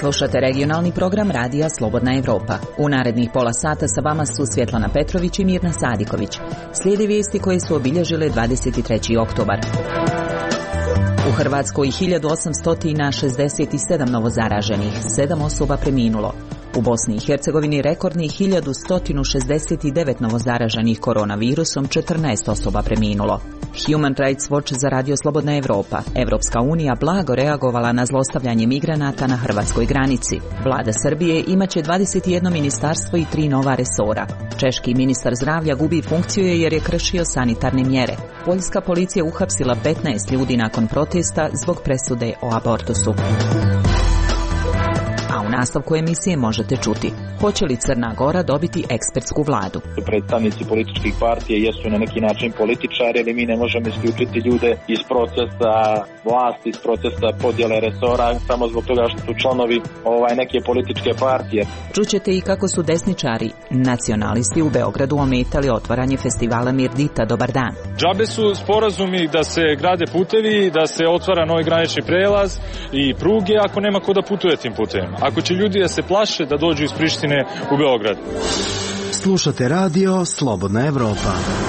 Slušate regionalni program radija Slobodna Evropa. U narednih pola sata sa vama su Svjetlana Petrović i Mirna Sadiković. Slijede vijesti koje su obilježile 23. oktobar. U Hrvatskoj 1867 novozaraženih, 7 osoba preminulo. U Bosni i Hercegovini rekordnih 1169 novozaraženih koronavirusom, 14 osoba preminulo. Human Rights Watch za radio Slobodna Evropa. Evropska unija blago reagovala na zlostavljanje migranata na hrvatskoj granici. Vlada Srbije imaće 21 ministarstvo i 3 nova resora. Češki ministar zdravlja gubi funkciju jer je kršio sanitarne mjere. Poljska policija uhapsila 15 ljudi nakon protesta zbog presude o abortusu. A u nastavku emisije možete čuti: hoće li Crna Gora dobiti ekspertsku vladu? Predstavnici političkih partija jesu na neki način političari, ali mi ne možemo isključiti ljude iz procesa vlasti, iz procesa podjele resora, samo zbog toga što su članovi neke političke partije. Čućete i kako su desničari, nacionalisti u Beogradu ometali otvaranje festivala Mirdita Dobar dan. Džabe su sporazumi da se grade putevi, da se otvara novi granični prelaz i pruge ako nema ko da putuje tim putevima. Ako će ljudi da se plaše da dođu iz Prištine u Beograd. Slušate radio Slobodna Evropa.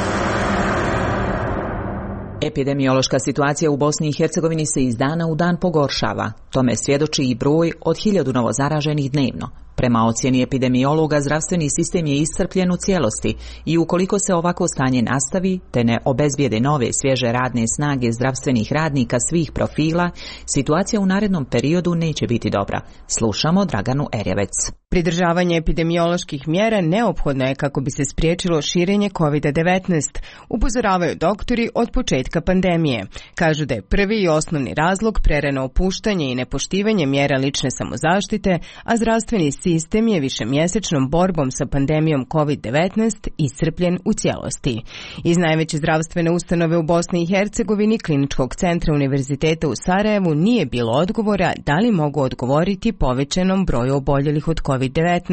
Epidemiološka situacija u Bosni i Hercegovini se iz dana u dan pogoršava. Tome svjedoči i broj od 1000 novozaraženih dnevno. Prema ocjeni epidemiologa, zdravstveni sistem je iscrpljen u cijelosti i ukoliko se ovako stanje nastavi, te ne obezbijede nove svježe radne snage zdravstvenih radnika svih profila, situacija u narednom periodu neće biti dobra. Slušamo Draganu Erjevec. Pridržavanje epidemioloških mjera neophodno je kako bi se spriječilo širenje COVID-19, upozoravaju doktori od početka pandemije. Kažu da je prvi i osnovni razlog prerano opuštanje i nepoštivanje mjera lične samozaštite, a zdravstveni sistem je višemjesečnom borbom sa pandemijom COVID-19 iscrpljen u cijelosti. Iz najveće zdravstvene ustanove u Bosni i Hercegovini, Kliničkog centra Univerziteta u Sarajevu, nije bilo odgovora da li mogu odgovoriti povećanom broju oboljelih od COVID-19.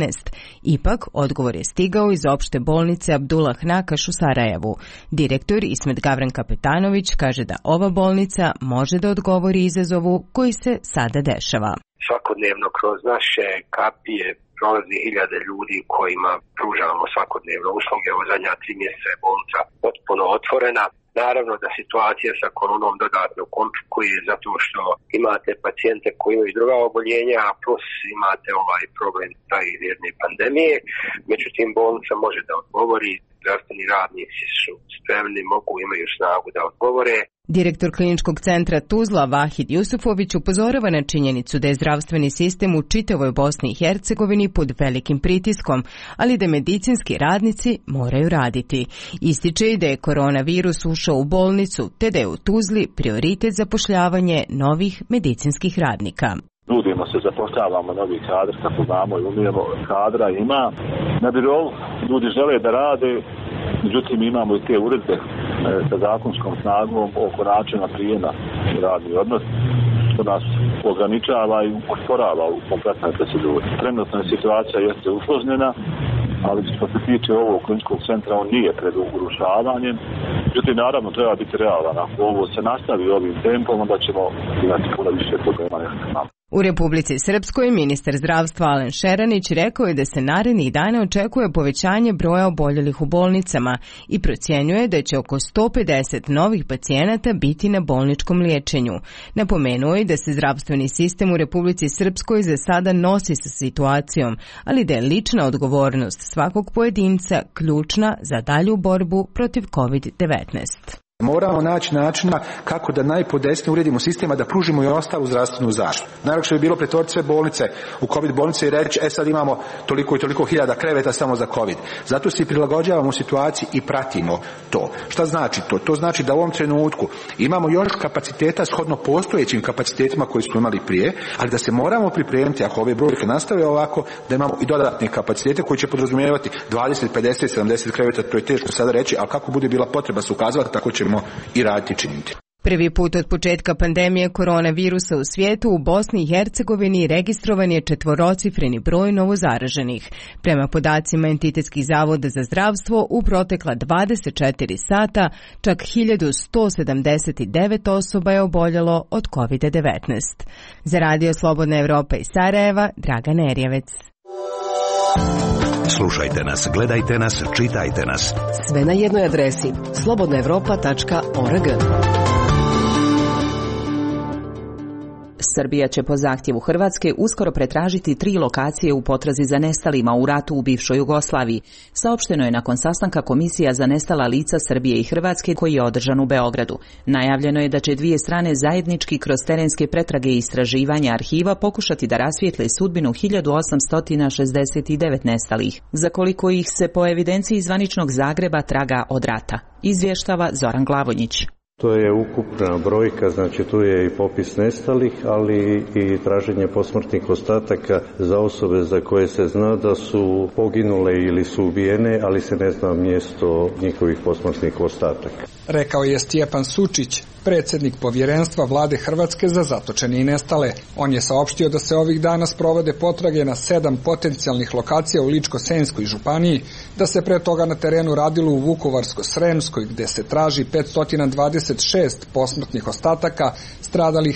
Ipak, odgovor je stigao iz opšte bolnice Abdullah Nakaš u Sarajevu. Direktor Ismet Gavran Kapetanović kaže da ova bolnica može da odgovori izazovu koji se sada dešava. Svakodnevno kroz naše kapije prolazi 1000 ljudi kojima pružavamo svakodnevno usluge. Ovo zadnja 3 mjeseca je bolnica potpuno otvorena. Naravno da situacija sa koronom dodatno komplikuje zato što imate pacijente koji imaju druga oboljenja, a plus imate ovaj problem taj jedne pandemije. Međutim, bolnica može da odgovori, zdravstveni radnici su spremni, imaju snagu da odgovore. Direktor Kliničkog centra Tuzla Vahid Jusufović upozorava na činjenicu da je zdravstveni sistem u čitavoj Bosni i Hercegovini pod velikim pritiskom, ali da medicinski radnici moraju raditi. Ističe i da je koronavirus ušao u bolnicu, te da je u Tuzli prioritet zapošljavanje novih medicinskih radnika. Trudimo se, zapošljavamo novi kadar, kako znamo i umijemo, kadra ima. Na birou ljudi žele da rade, međutim imamo i te uredbe sa zakonskom snagom oko načina prijema u radni odnos, što nas ograničava i usporava u kompletnoj proceduri. Trenutna situacija jeste usložnjena, ali što se tiče ovog kliničkog centra, on nije pred urušavanjem. Međutim, naravno, treba biti realan. Ako ovo se nastavi ovim tempom, onda ćemo imati puno više problema. U Republici Srpskoj ministar zdravstva Alen Šeranić rekao je da se narednih dana očekuje povećanje broja oboljelih u bolnicama i procjenjuje da će oko 150 novih pacijenata biti na bolničkom liječenju. Napomenuo je da se zdravstveni sistem u Republici Srpskoj za sada nosi sa situacijom, ali da je lična odgovornost svakog pojedinca ključna za dalju borbu protiv COVID-19. Moramo naći načina kako da najpodesnije uredimo sistema da pružimo i ostalu zdravstvenu zaštitu. Najlakše bi bilo pretvoriti sve bolnice u COVID bolnice i reći sad imamo toliko i toliko 1000 kreveta samo za COVID. Zato se prilagođavamo situaciji i pratimo to. Šta znači to? To znači da u ovom trenutku imamo još kapaciteta shodno postojećim kapacitetima koji smo imali prije, ali da se moramo pripremiti ako ove brojke nastave ovako, da imamo i dodatne kapacitete koji će podrazumijevati 20, 50, 70 kreveta, to je teško sada reći, ali kako bude bila potreba se ukazati, tako ćemo i raditi i činiti. Prvi put od početka pandemije koronavirusa u svijetu u Bosni i Hercegovini registrovan je 4-cifreni broj novozaraženih. Prema podacima Entitetskih zavoda za zdravstvo, u protekla 24 sata čak 1179 osoba je oboljelo od COVID-19. Za Radio Slobodna Evropa iz Sarajeva, Draga Nerjevec. Slušajte nas, gledajte nas, čitajte nas. Sve na jednoj adresi slobodnaevropa.org. Srbija će po zahtjevu Hrvatske uskoro pretražiti 3 lokacije u potrazi za nestalima u ratu u bivšoj Jugoslaviji. Saopšteno je nakon sastanka Komisija za nestala lica Srbije i Hrvatske koji je održan u Beogradu. Najavljeno je da će dvije strane zajednički kroz terenske pretrage i istraživanja arhiva pokušati da rasvijetle sudbinu 1869 nestalih, za koliko ih se po evidenciji zvaničnog Zagreba traga od rata. Izvještava Zoran Glavonjić. To je ukupna brojka, znači tu je i popis nestalih, ali i traženje posmrtnih ostataka za osobe za koje se zna da su poginule ili su ubijene, ali se ne zna mjesto njihovih posmrtnih ostataka. Rekao je Stjepan Sučić, predsjednik povjerenstva Vlade Hrvatske za zatočene i nestale. On je saopštio da se ovih dana sprovode potrage na 7 potencijalnih lokacija u Ličko-senjskoj županiji, da se pre toga na terenu radilo u Vukovarsko-sremskoj, gdje se traži 526 posmrtnih ostataka stradalih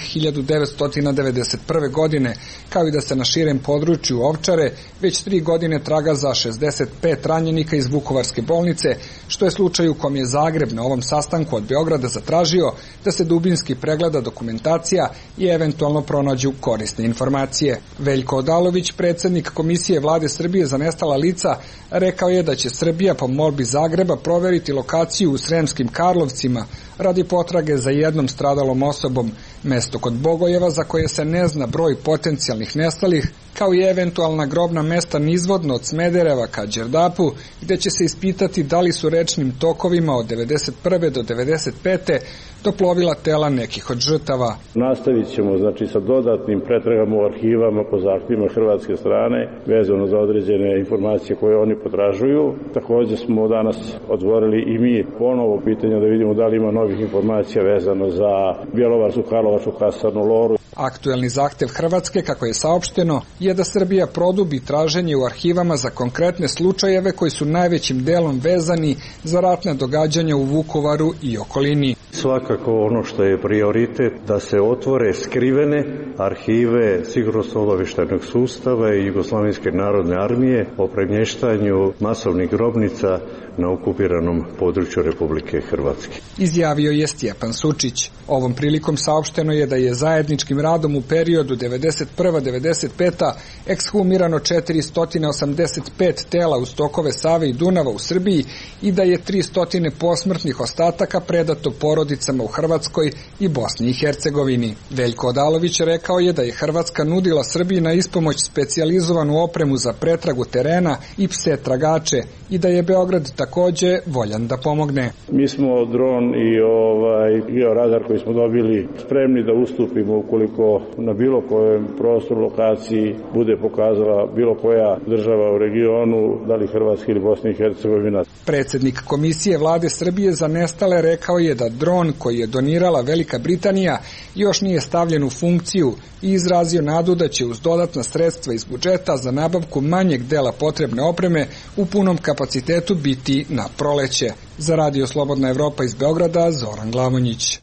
1991. godine, kao i da se na širem području Ovčare već 3 godine traga za 65 ranjenika iz Vukovarske bolnice, što je slučaj u kom je Zagreb na ovom sastanku od Beograda zatražio da se dubinski pregleda dokumentacija i eventualno pronađu korisne informacije. Veljko Odalović, predsjednik Komisije Vlade Srbije za nestala lica, rekao je da će Srbija po molbi Zagreba proveriti lokaciju u Sremskim Karlovcima radi potrage za jednom stradalom osobom, mesto kod Bogojeva za koje se ne zna broj potencijalnih nestalih, kao i eventualna grobna mesta nizvodno od Smedereva ka Đerdapu, gdje će se ispitati da li su rečnim tokovima od 1991. do 1995. doplovila tela nekih od žrtava. Nastavit ćemo sa dodatnim pretragama u arhivama po zahtjevima hrvatske strane vezano za određene informacije koje oni potražuju. Također smo danas otvorili i mi ponovo pitanje da vidimo da li ima novih informacija vezano za Bjelovarsku, Karlovačku kasarnu, Loru. Aktuelni zahtjev Hrvatske, kako je saopšteno, je da Srbija produbi traženje u arhivama za konkretne slučajeve koji su najvećim delom vezani za ratne događanja u Vukovaru i okolini. Svakako ono što je prioritet da se otvore skrivene arhive sigurnosno-obavještajnog sustava i Jugoslavenske narodne armije o premještanju masovnih grobnica na okupiranom području Republike Hrvatske. Izjavio je Stjepan Sučić. Ovom prilikom saopšteno je da je zajedničkim radom u periodu 1991-1995 ekshumirano 485 tela uz tokove Save i Dunava u Srbiji i da je 300 posmrtnih ostataka predato porodicama u Hrvatskoj i Bosni i Hercegovini. Veljko Odalović rekao je da je Hrvatska nudila Srbiji na ispomoć specijalizovanu opremu za pretragu terena i pse tragače i da je Beograd također voljan da pomogne. Mi smo dron i georadar koji smo dobili spremni da ustupimo ukoliko na bilo kojem prostoru, lokaciji bude pokazala bilo koja država u regionu, da li Hrvatska ili Bosna i Hercegovina. Predsjednik Komisije Vlade Srbije za nestale rekao je da dron koji je donirala Velika Britanija još nije stavljen u funkciju i izrazio nadu da će uz dodatna sredstva iz budžeta za nabavku manjeg dela potrebne opreme u punom kapacitetu biti na proleće. Za Radio Slobodna Evropa iz Beograda, Zoran Glavonjić.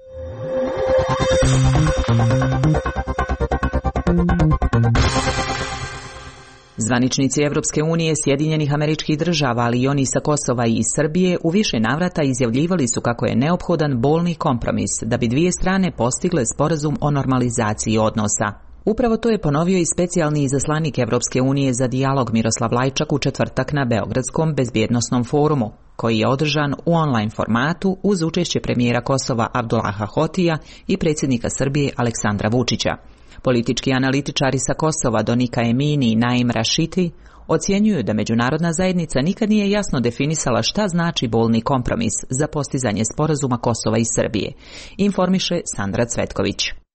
Zvaničnici Evropske unije, Sjedinjenih Američkih Država, ali i oni sa Kosova i iz Srbije u više navrata izjavljivali su kako je neophodan bolni kompromis da bi dvije strane postigle sporazum o normalizaciji odnosa. Upravo to je ponovio i specijalni izaslanik Evropske unije za dijalog Miroslav Lajčak u četvrtak na Beogradskom bezbjednosnom forumu, koji je održan u online formatu uz učešće premijera Kosova Abdullaha Hotija i predsjednika Srbije Aleksandra Vučića. Politički analitičari sa Kosova Donika Emini i Naim Rašiti ocjenjuju da međunarodna zajednica nikad nije jasno definisala šta znači bolni kompromis za postizanje sporazuma Kosova i Srbije, informiše Sandra Cvetković.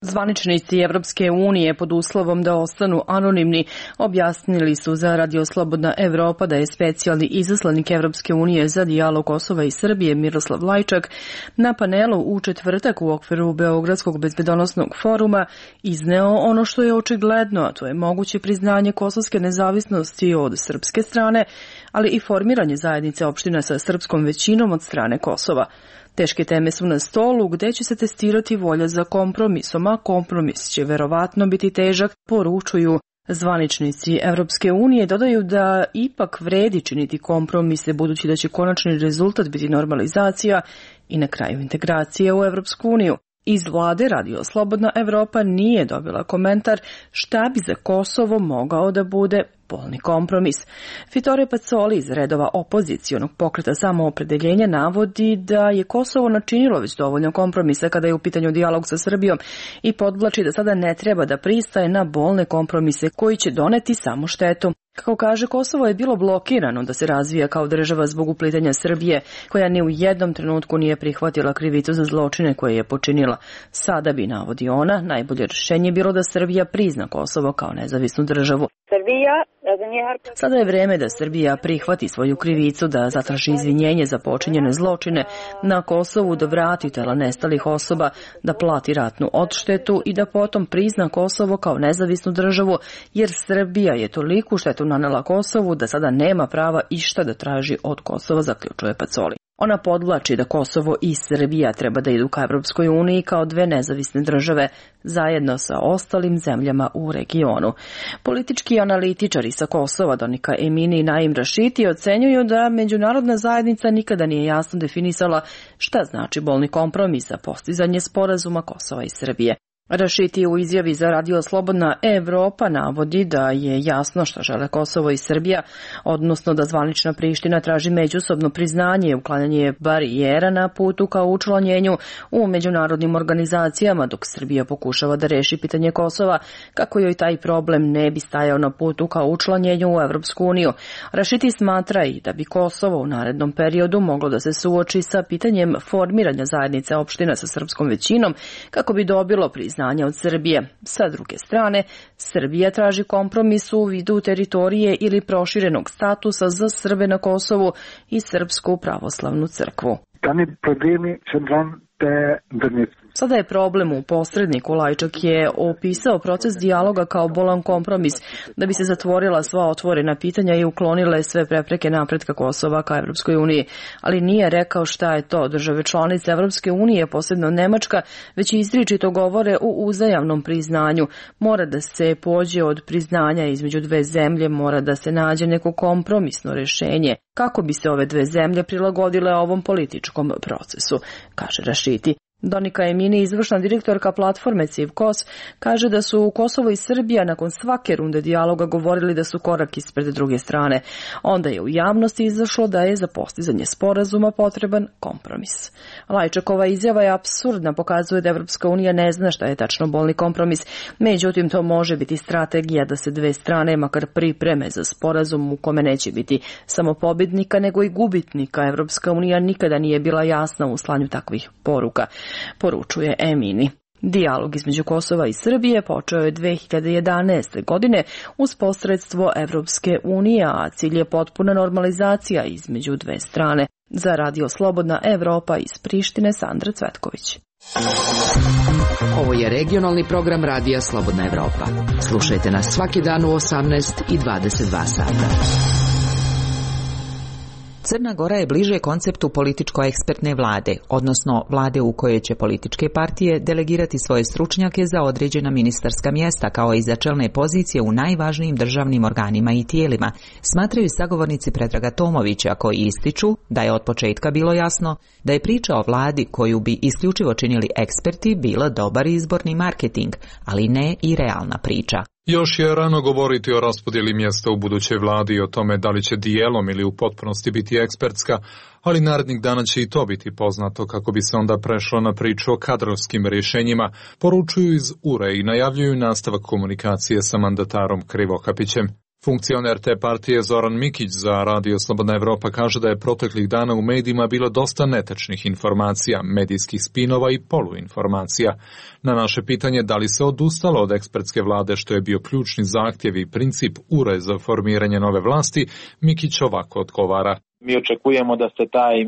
Zvaničnici Evropske unije pod uslovom da ostanu anonimni objasnili su za Radio Slobodna Evropa da je specijalni izaslanik Evropske unije za dijalog Kosova i Srbije Miroslav Lajčak na panelu u četvrtak u okviru Beogradskog bezbedonosnog foruma izneo ono što je očigledno, a to je moguće priznanje kosovske nezavisnosti od srpske strane, ali i formiranje zajednice opština sa srpskom većinom od strane Kosova. Teške teme su na stolu gde će se testirati volja za kompromisom, a kompromis će verovatno biti težak, poručuju zvaničnici Evropske unije. Dodaju da ipak vredi činiti kompromise budući da će konačni rezultat biti normalizacija i na kraju integracija u Evropsku uniju. Iz vlade Radio Slobodna Evropa nije dobila komentar šta bi za Kosovo mogao da bude polni kompromis. Vitorije Pacoli iz redova opozicionog pokreta Samoopredeljenja navodi da je Kosovo načinilo već dovoljno kompromisa kada je u pitanju dijalog sa Srbijom i podvlači da sada ne treba da pristaje na bolne kompromise koji će doneti samo štetu. Kako kaže, Kosovo je bilo blokirano da se razvija kao država zbog uplitanja Srbije, koja ni u jednom trenutku nije prihvatila krivicu za zločine koje je počinila. Sada bi, navodi ona, najbolje rješenje bilo da Srbija prizna Kosovo kao nezavisnu državu. Sada je vreme da Srbija prihvati svoju krivicu, da zatraži izvinjenje za počinjene zločine na Kosovu, da vrati tela nestalih osoba, da plati ratnu odštetu i da potom prizna Kosovo kao nezavisnu državu, jer Srbija je toliku štetu nanela Kosovu da sada nema prava išta da traži od Kosova, zaključuje Pacoli. Ona podvlači da Kosovo i Srbija treba da idu ka Evropskoj uniji kao dve nezavisne države, zajedno sa ostalim zemljama u regionu. Politički analitičari sa Kosova, Donika Emini i Naim Rašiti, ocenjuju da međunarodna zajednica nikada nije jasno definisala šta znači bolni kompromis za postizanje sporazuma Kosova i Srbije. Rašiti u izjavi za Radio Slobodna Evropa navodi da je jasno što žele Kosovo i Srbija, odnosno da zvanična Priština traži međusobno priznanje i uklanjanje barijera na putu ka učlanjenju u međunarodnim organizacijama, dok Srbija pokušava da reši pitanje Kosova kako joj taj problem ne bi stajao na putu ka učlanjenju u Evropsku uniju. Rašiti smatra i da bi Kosovo u narednom periodu moglo da se suoči sa pitanjem formiranja zajednice opština sa srpskom većinom kako bi dobilo priznanje od Srbije. Sa druge strane, Srbija traži kompromis u vidu teritorije ili proširenog statusa za Srbe na Kosovu i Srpsku pravoslavnu crkvu. Sada je problem u posredniku. Lajčak je opisao proces dijaloga kao bolan kompromis da bi se zatvorila sva otvorena pitanja i uklonile sve prepreke napretka Kosova ka Evropskoj uniji, ali nije rekao šta je to. Države članice Evropske unije, posebno Nemačka, već izričito govore o uzajamnom priznanju. Mora da se pođe od priznanja između dve zemlje, mora da se nađe neko kompromisno rješenje kako bi se ove dve zemlje prilagodile ovom političkom procesu, kaže Rašiti. Donika Emini, izvršna direktorka platforme Civkos, kaže da su Kosovo i Srbija nakon svake runde dijaloga govorili da su korak ispred druge strane. Onda je u javnosti izašlo da je za postizanje sporazuma potreban kompromis. Lajčakova izjava je apsurdna, pokazuje da Evropska unija ne zna šta je tačno bolni kompromis. Međutim, to može biti strategija da se dve strane makar pripreme za sporazum u kome neće biti samo pobednika nego i gubitnika. Evropska unija nikada nije bila jasna u slanju takvih poruka, poručuje Emini. Dijalog između Kosova i Srbije počeo je 2011. godine uz posredstvo Evropske unije, a cilj je potpuna normalizacija između dve strane. Za Radio Slobodna Evropa iz Prištine, Sandra Cvetković. Ovo je regionalni program Radija Slobodna Evropa. Slušajte nas svaki dan u 18 i 22 sata. Crna Gora je bliže konceptu političko-ekspertne vlade, odnosno vlade u kojoj će političke partije delegirati svoje stručnjake za određena ministarska mjesta kao i za čelne pozicije u najvažnijim državnim organima i tijelima, smatraju sagovornici Predraga Tomovića, koji ističu da je od početka bilo jasno da je priča o vladi koju bi isključivo činili eksperti bila dobar izborni marketing, ali ne i realna priča. Još je rano govoriti o raspodjeli mjesta u budućoj vladi i o tome da li će dijelom ili u potpunosti biti ekspertska, ali narednih dana će i to biti poznato kako bi se onda prešlo na priču o kadrovskim rješenjima, poručuju iz URE i najavljuju nastavak komunikacije sa mandatarom Krivokapićem. Funkcioner te partije Zoran Mikić za Radio Slobodna Evropa kaže da je proteklih dana u medijima bilo dosta netečnih informacija, medijskih spinova i poluinformacija. Na naše pitanje da li se odustalo od ekspertske vlade, što je bio ključni zahtjev i princip ure za formiranje nove vlasti, Mikić ovako odgovara. Mi očekujemo da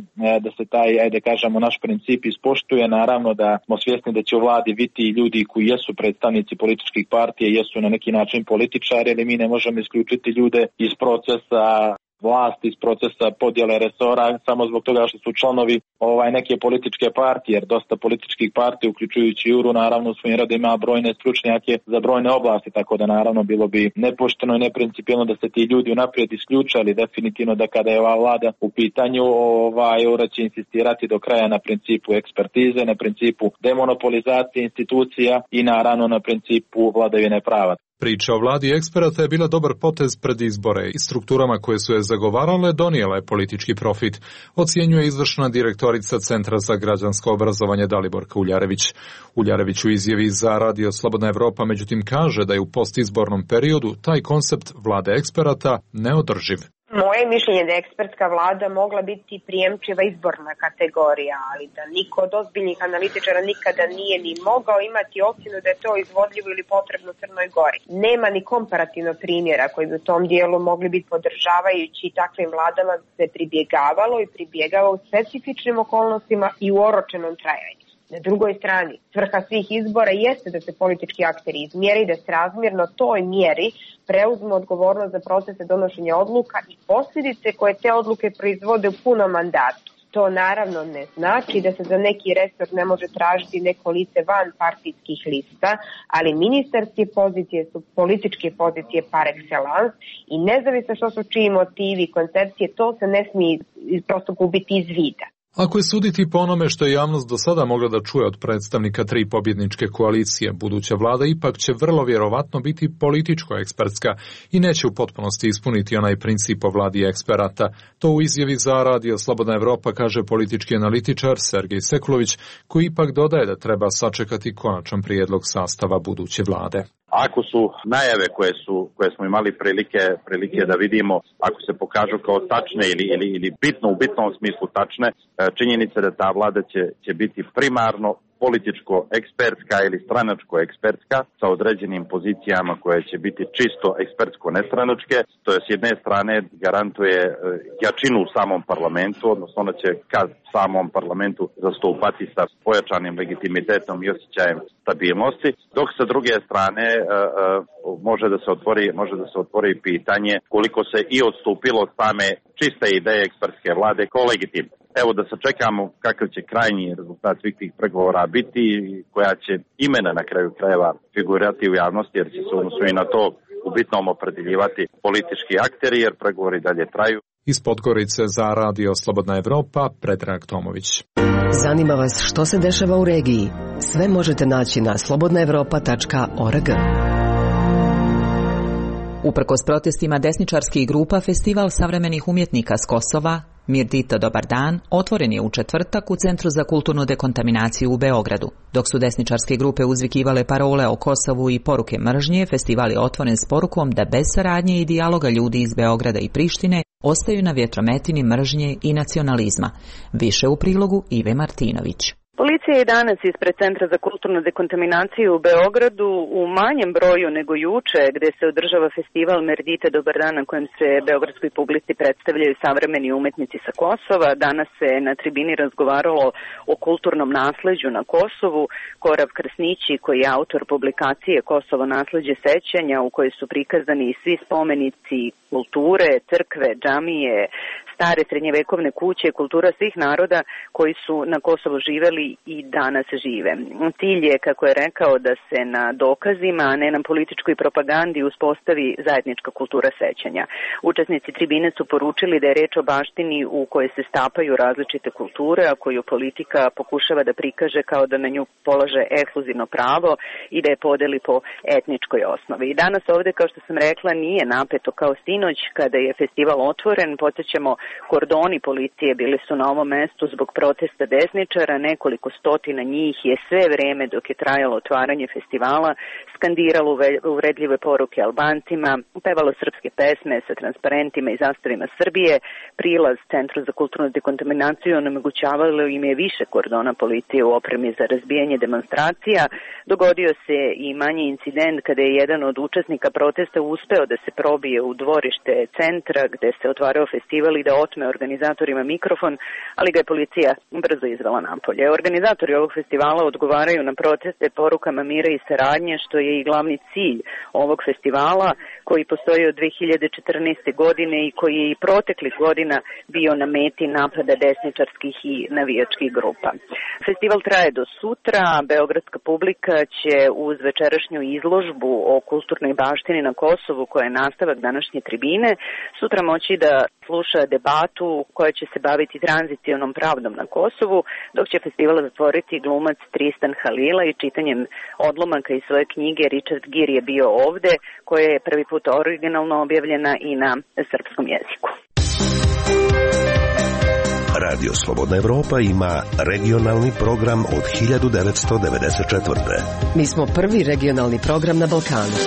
se taj, ajde kažemo, naš princip ispoštuje. Naravno da smo svjesni da će u vladi biti ljudi koji jesu predstavnici političkih partija, jesu na neki način političari, ali mi ne možemo isključiti ljude iz procesa vlasti, iz procesa podjele resora, samo zbog toga što su članovi neke političke partije, jer dosta političkih partija, uključujući URU, naravno u svojim redima ima brojne stručnjake za brojne oblasti, tako da naravno bilo bi nepošteno i neprincipijelno da se ti ljudi unaprijed isključali. Definitivno da kada je ova vlada u pitanju, URA će insistirati do kraja na principu ekspertize, na principu demonopolizacije institucija i naravno na principu vladavine prava. Priča o vladi eksperata je bila dobar potez pred izbore i strukturama koje su je zagovarale donijela je politički profit, ocjenjuje izvršna direktorica Centra za građansko obrazovanje Daliborka Uljarević. Uljarević u izjavi za Radio Slobodna Evropa međutim kaže da je u postizbornom periodu taj koncept vlade eksperata neodrživ. Moje mišljenje da je ekspertska vlada mogla biti prijemčiva izborna kategorija, ali da niko od ozbiljnih analitičara nikada nije ni mogao imati ocjenu da je to izvodljivo ili potrebno Crnoj Gori. Nema ni komparativnog primjera koji bi u tom dijelu mogli biti podržavajući takvim vladama se pribjegavalo i pribjegava u specifičnim okolnostima i u oročenom trajanju. Na drugoj strani, svrha svih izbora jeste da se politički akteri izmjeri i da se razmjerno toj mjeri preuzmu odgovornost za procese donošenja odluka i posljedice koje te odluke proizvode u punom mandatu. To naravno ne znači da se za neki resor ne može tražiti neko lice van partijskih lista, ali ministarske pozicije su političke pozicije par excellence i nezavisno što su čiji motivi i koncepcije, to se ne smije prosto gubiti iz vida. Ako je suditi po onome što je javnost do sada mogla da čuje od predstavnika tri pobjedničke koalicije, buduća vlada ipak će vrlo vjerovatno biti političko-ekspertska i neće u potpunosti ispuniti onaj princip o vladi eksperata. To u izjavi za Radio Slobodna Evropa kaže politički analitičar Sergej Sekulović, koji ipak dodaje da treba sačekati konačan prijedlog sastava buduće vlade. Ako su najave koje smo imali prilike da vidimo, ako se pokažu kao tačne ili bitno u bitnom smislu tačne, činjenica da ta vlada će biti primarno političko-ekspertska ili stranačko-ekspertska sa određenim pozicijama koje će biti čisto ekspertsko-nestranačke. To je s jedne strane garantuje jačinu u samom parlamentu, odnosno ona će ka samom parlamentu zastupati sa pojačanim legitimitetom i osjećajem stabilnosti, dok sa druge strane može da se otvori pitanje koliko se i odstupilo od same čiste ideje ekspertske vlade kao legitimne. Evo da sačekamo kakav će krajnji rezultat svih tih pregovora biti i koja će imena na kraju krajeva figurati u javnosti, jer će se odnosno i na to u bitnom opredeljivati politički akteri, jer pregovori dalje traju. Iz Podgorice za Radio Slobodna Evropa, Predrag Tomović. Zanima vas što se dešava u regiji? Sve možete naći na slobodnaevropa.org. Uprkos protestima desničarskih grupa, Festival savremenih umjetnika s Kosova, Mirdita Dobar dan, otvoren je u četvrtak u Centru za kulturnu dekontaminaciju u Beogradu. Dok su desničarske grupe uzvikivale parole o Kosovu i poruke mržnje, festival je otvoren s porukom da bez saradnje i dijaloga ljudi iz Beograda i Prištine ostaju na vjetrometini mržnje i nacionalizma. Više u prilogu Ive Martinović. Policija je danas ispred Centra za kulturnu dekontaminaciju u Beogradu u manjem broju nego juče, gde se održava festival Mirdita Dobar dan, na kojem se beogradskoj publici predstavljaju savremeni umetnici sa Kosova. Danas se na tribini razgovaralo o kulturnom nasleđu na Kosovu. Korav Krsnići, koji je autor publikacije Kosovo nasleđe sećanja, u kojoj su prikazani svi spomenici kulture, crkve, džamije, stare srednjevekovne kuće, kultura svih naroda koji su na Kosovu živeli i danas žive. Cilj je, kako je rekao, da se na dokazima, a ne na političkoj propagandi uspostavi zajednička kultura sećanja. Učesnici tribine su poručili da je reč o baštini u kojoj se stapaju različite kulture, a koju politika pokušava da prikaže kao da na nju polaže ekskluzivno pravo i da je podeli po etničkoj osnovi. I danas ovde, kao što sam rekla, nije napeto kao sinoć kada je festival otvoren. Podsjećamo, kordoni policije bili su na ovom mestu zbog protesta desničara, nekoliko nekoliko stotina njih je sve vreme dok je trajalo otvaranje festivala skandiralo uvredljive poruke Albancima, pevalo srpske pesme sa transparentima i zastavima Srbije, prilaz Centru za kulturnu dekontaminaciju onemogućavalo im je više kordona policije u opremi za razbijanje demonstracija. Dogodio se i manji incident kada je jedan od učesnika protesta uspeo da se probije u dvorište centra gde se otvarao festival i da otme organizatorima mikrofon, ali ga je policija brzo izvela napolje. Organizatori ovog festivala odgovaraju na proteste porukama mira i saradnje, što je i glavni cilj ovog festivala koji postoji od 2014. godine i koji je i proteklih godina bio na meti napada desničarskih i navijačkih grupa. Festival traje do sutra, beogradska publika će uz večerašnju izložbu o kulturnoj baštini na Kosovu, koja je nastavak današnje tribine, sutra moći da sluša debatu koja će se baviti tranzicionom pravdom na Kosovu, dok će festival zatvoriti glumac Tristan Halila i čitanjem odlomaka iz svoje knjige Richard Gere je bio ovde, koja je prvi put originalno objavljena i na srpskom jeziku. Radio Slobodna Evropa ima regionalni program od 1994. Mi smo prvi regionalni program na Balkanu.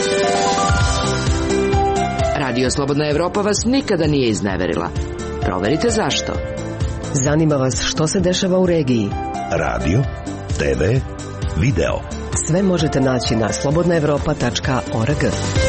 Radio Slobodna Evropa vas nikada nije izneverila. Proverite zašto. Zanima vas što se dešava u regiji. Radio, TV, video. Sve možete naći na slobodnaevropa.org.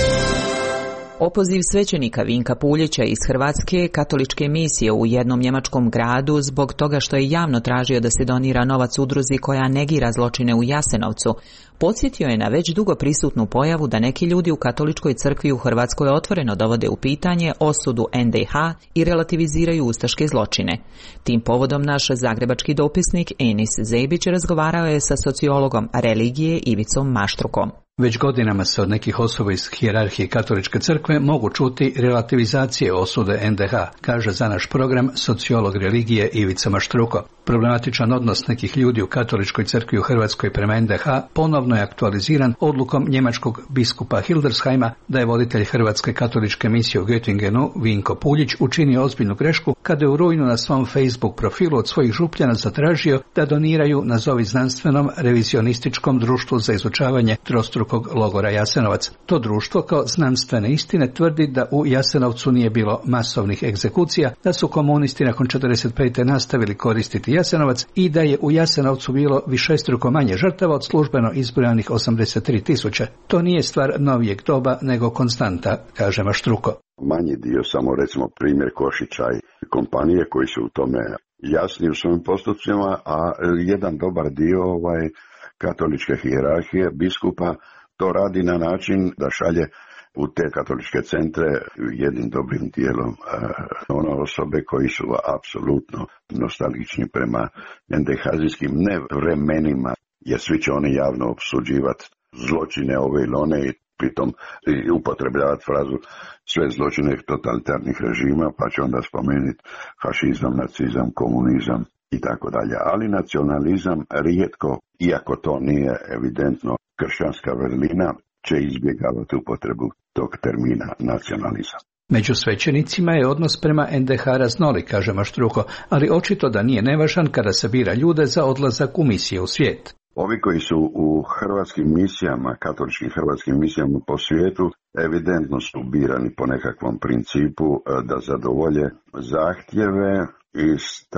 Opoziv svećenika Vinka Puljića iz Hrvatske katoličke misije u jednom njemačkom gradu zbog toga što je javno tražio da se donira novac udruzi koja negira zločine u Jasenovcu, podsjetio je na već dugo prisutnu pojavu da neki ljudi u katoličkoj crkvi u Hrvatskoj otvoreno dovode u pitanje osudu NDH i relativiziraju ustaške zločine. Tim povodom naš zagrebački dopisnik Enis Zebić razgovarao je sa sociologom religije Ivicom Maštrukom. Već godinama se od nekih osoba iz hijerarhije katoličke crkve mogu čuti relativizacije osude NDH, kaže za naš program sociolog religije Ivica Maštruko. Problematičan odnos nekih ljudi u katoličkoj crkvi u Hrvatskoj prema NDH ponovno je aktualiziran odlukom njemačkog biskupa Hildesheima da je voditelj Hrvatske katoličke misije u Göttingenu Vinko Puljić učinio ozbiljnu grešku kada je u rujnu na svom Facebook profilu od svojih župljana zatražio da doniraju nazovi znanstvenom revizionističkom društvu za izučavanje trostrukog logora Jasenovac. To društvo kao znanstvene istine tvrdi da u Jasenovcu nije bilo masovnih egzekucija, da su komunisti nakon 45. nastavili koristiti Jasenovac i da je u Jasenovcu bilo višestruko manje žrtava od službeno izbrojanih 83.000. To nije stvar novijeg doba nego konstanta, kaže Maštruko. Manji dio, samo recimo primjer Košića i kompanije koji su u tome jasni u svojim postupcima, a jedan dobar dio katoličke hijerarhije biskupa to radi na način da šalje u te katoličke centre jednim dobrim dijelom one osobe koji su apsolutno nostalgični prema NDH-zijskim ne vremenima, jer svi će oni javno opsuđivati zločine ove ili one i pritom upotrebljavati frazu sve zločine totalitarnih režima, pa će onda spomenuti fašizam, nacizam, komunizam i tako dalje. Ali nacionalizam rijetko, iako to nije evidentno kršćanska vrlina, će izbjegavati upotrebu tog termina nacionalizam. Među svećenicima je odnos prema NDH raznolik, kaže Maštruko, ali očito da nije nevažan kada se bira ljude za odlazak u misije u svijet. Ovi koji su u hrvatskim misijama, katoličkim hrvatskim misijama po svijetu, evidentno su birani po nekakvom principu da zadovolje zahtjeve i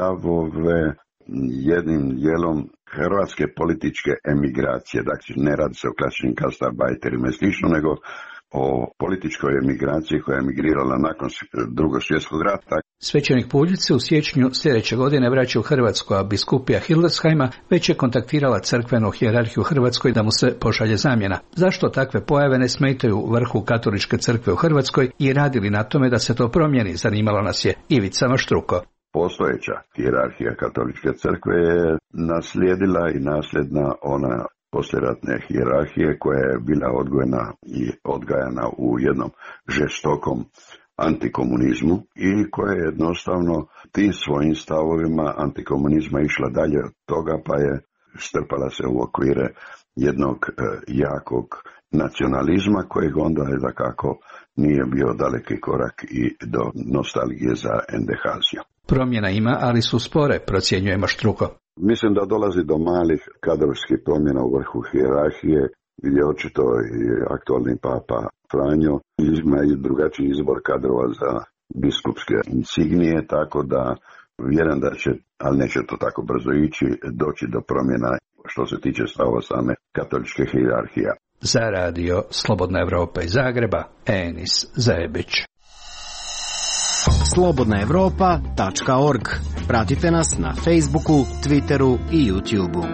stavove jednim dijelom hrvatske političke emigracije. Dakle, ne radi se o klasičnim gastarbajterima i slično, nego o političkoj emigraciji koja je emigrirala nakon Drugog svjetskog rata. Svećenik Puljić se u siječnju sljedeće godine vraća u Hrvatsku, a biskupija Hildesheima već je kontaktirala crkvenu hijerarhiju u Hrvatskoj da mu se pošalje zamjena. Zašto takve pojave ne smetaju vrhu katoličke crkve u Hrvatskoj i radili na tome da se to promijeni, zanimalo nas je Ivica Maštruko. Postojeća hijerarhija katoličke crkve je naslijedila i nasljedna ona posljeratne hijerarhije koja je bila odgojena i odgajana u jednom žestokom antikomunizmu i koja je jednostavno tim svojim stavovima antikomunizma išla dalje od toga, pa je strpala se u okvire jednog jakog nacionalizma kojeg onda je dakako nije bio daleki korak i do nostalgije za NDH-ziju. Promjena ima, ali su spore, procjenjuje Maštruko. Mislim da dolazi do malih kadrovskih promjena u vrhu hijerarhije, gdje očito i aktualni papa Franjo ima i drugačiji izbor kadrova za biskupske insignije, tako da vjerujem da će, ali neće to tako brzo ići, doći do promjena što se tiče stavova same katoličke hijerarhije. Za radio Slobodna Evropa iz Zagreba, Enis Zajebić. slobodnaevropa.org. Pratite nas na Facebooku, Twitteru i YouTubeu.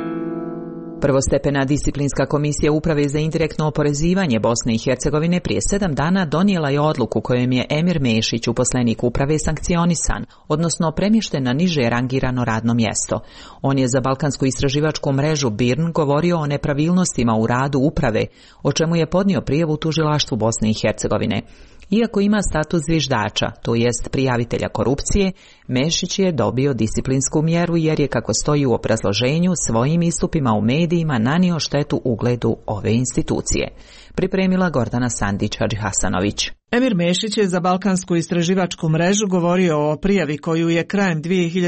Prvostepena disciplinska komisija Uprave za indirektno oporezivanje Bosne i Hercegovine prije 7 dana donijela je odluku kojom je Emir Mešić, uposlenik uprave, sankcionisan, odnosno premješten na niže rangirano radno mjesto. On je za balkansku istraživačku mrežu BIRN govorio o nepravilnostima u radu uprave, o čemu je podnio prijavu tužilaštvu Bosne i Hercegovine. Iako ima status zviždača, to jest prijavitelja korupcije, Mešić je dobio disciplinsku mjeru jer je, kako stoji u obrazloženju, svojim istupima u medijima nanio štetu ugledu ove institucije. Pripremila Gordana Sandić-Hadžihasanović. Emir Mešić je za balkansku istraživačku mrežu govorio o prijavi koju je krajem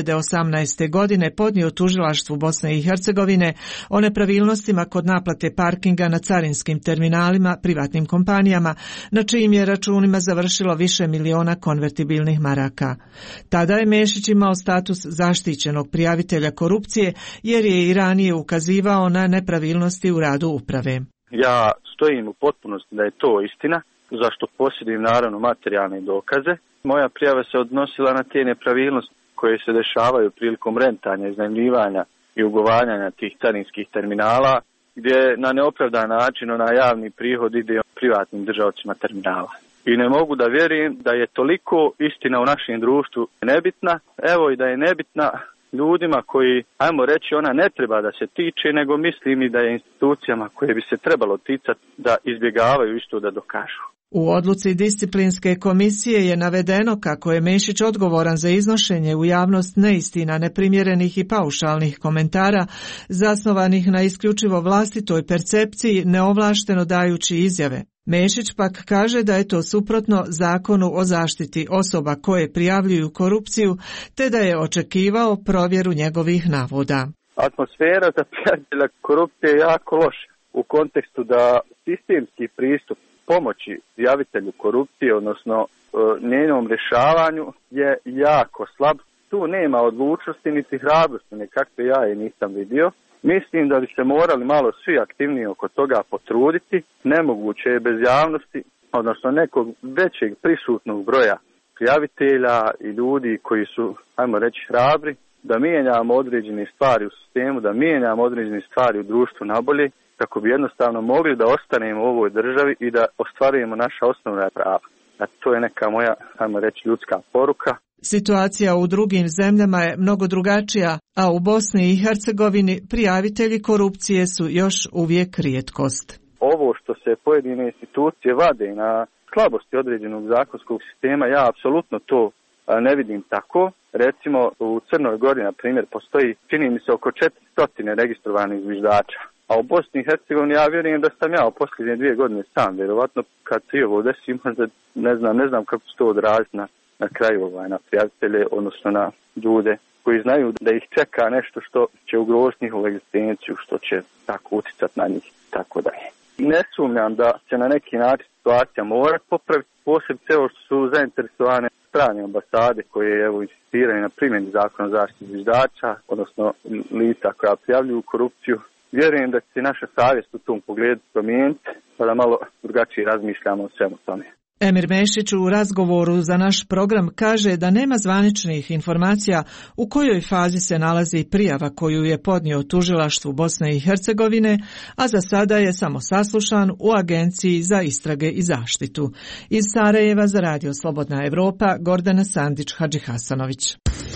2018. godine podnio tužilaštvu Bosne i Hercegovine o nepravilnostima kod naplate parkinga na carinskim terminalima privatnim kompanijama, na čijim je računima završilo više miliona konvertibilnih maraka. Tada je Mešić imao status zaštićenog prijavitelja korupcije jer je i ranije ukazivao na nepravilnosti u radu uprave. Ja stojim u potpunosti da je to istina, zašto posjedujem naravno materijalne dokaze. Moja prijava se odnosila na te nepravilnosti koje se dešavaju prilikom rentanja, iznajmljivanja i ugovaranja tih carinskih terminala, gdje na neopravdan način javni prihod ide privatnim držaocima terminala. I ne mogu da vjerujem da je toliko istina u našem društvu nebitna, evo i da je nebitna ljudima koji, ajmo reći, ona ne treba da se tiče, nego mislim i da je institucijama koje bi se trebalo ticati da izbjegavaju isto da dokažu. U odluci disciplinske komisije je navedeno kako je Mešić odgovoran za iznošenje u javnost neistina, neprimjerenih i paušalnih komentara, zasnovanih na isključivo vlastitoj percepciji, neovlašteno dajući izjave. Mešić pak kaže da je to suprotno Zakonu o zaštiti osoba koje prijavljuju korupciju, te da je očekivao provjeru njegovih navoda. Atmosfera za prijavitelja korupcije je jako loša u kontekstu da sistemski pristup pomoći prijavitelju korupcije, odnosno njenom rješavanju, je jako slab. Tu nema odlučnosti niti hrabrosti, nekakve ja je nisam vidio. Mislim da bi se morali malo svi aktivnije oko toga potruditi. Nemoguće je bez javnosti, odnosno nekog većeg prisutnog broja prijavitelja i ljudi koji su, ajmo reći, hrabri, da mijenjamo određene stvari u sistemu, da mijenjamo određene stvari u društvu nabolje, kako bi jednostavno mogli da ostanemo u ovoj državi i da ostvarujemo naša osnovna prava. A to je neka moja, ajmo reći, ljudska poruka. Situacija u drugim zemljama je mnogo drugačija, a u Bosni i Hercegovini prijavitelji korupcije su još uvijek rijetkost. Ovo što se pojedine institucije vade na slabosti određenog zakonskog sistema, ja apsolutno to ne vidim tako. Recimo u Crnoj Gori, na primjer, postoji, čini mi se, oko 400 registrovanih zviždača. A u Bosni i Hercegovini ja vjerujem da sam ja u posljednje 2 godine sam, vjerovatno kad se i ovo desi, možda ne znam kako se to odraziti na kraju na prijavitelje, odnosno na ljude koji znaju da ih čeka nešto što će ugroziti njihovu egzistenciju, što će tako utjecati na njih, tako da je. Ne sumnjam da će na neki način situacija morati popraviti, posebno evo što su zainteresovane strane ambasade koje evo insistiraju na primjeni zakona o zaštiti zviždača, odnosno lica koja prijavljuju korupciju. Vjerujem da će naša savjest u tom pogledu promijeniti, pa da malo drugačije razmišljamo o svemu tome. Emir Mešić u razgovoru za naš program kaže da nema zvaničnih informacija u kojoj fazi se nalazi prijava koju je podnio tužilaštvu Bosne i Hercegovine, a za sada je samo saslušan u Agenciji za istrage i zaštitu. Iz Sarajeva za Radio Slobodna Evropa, Gordana Sandić-Hadžihasanović.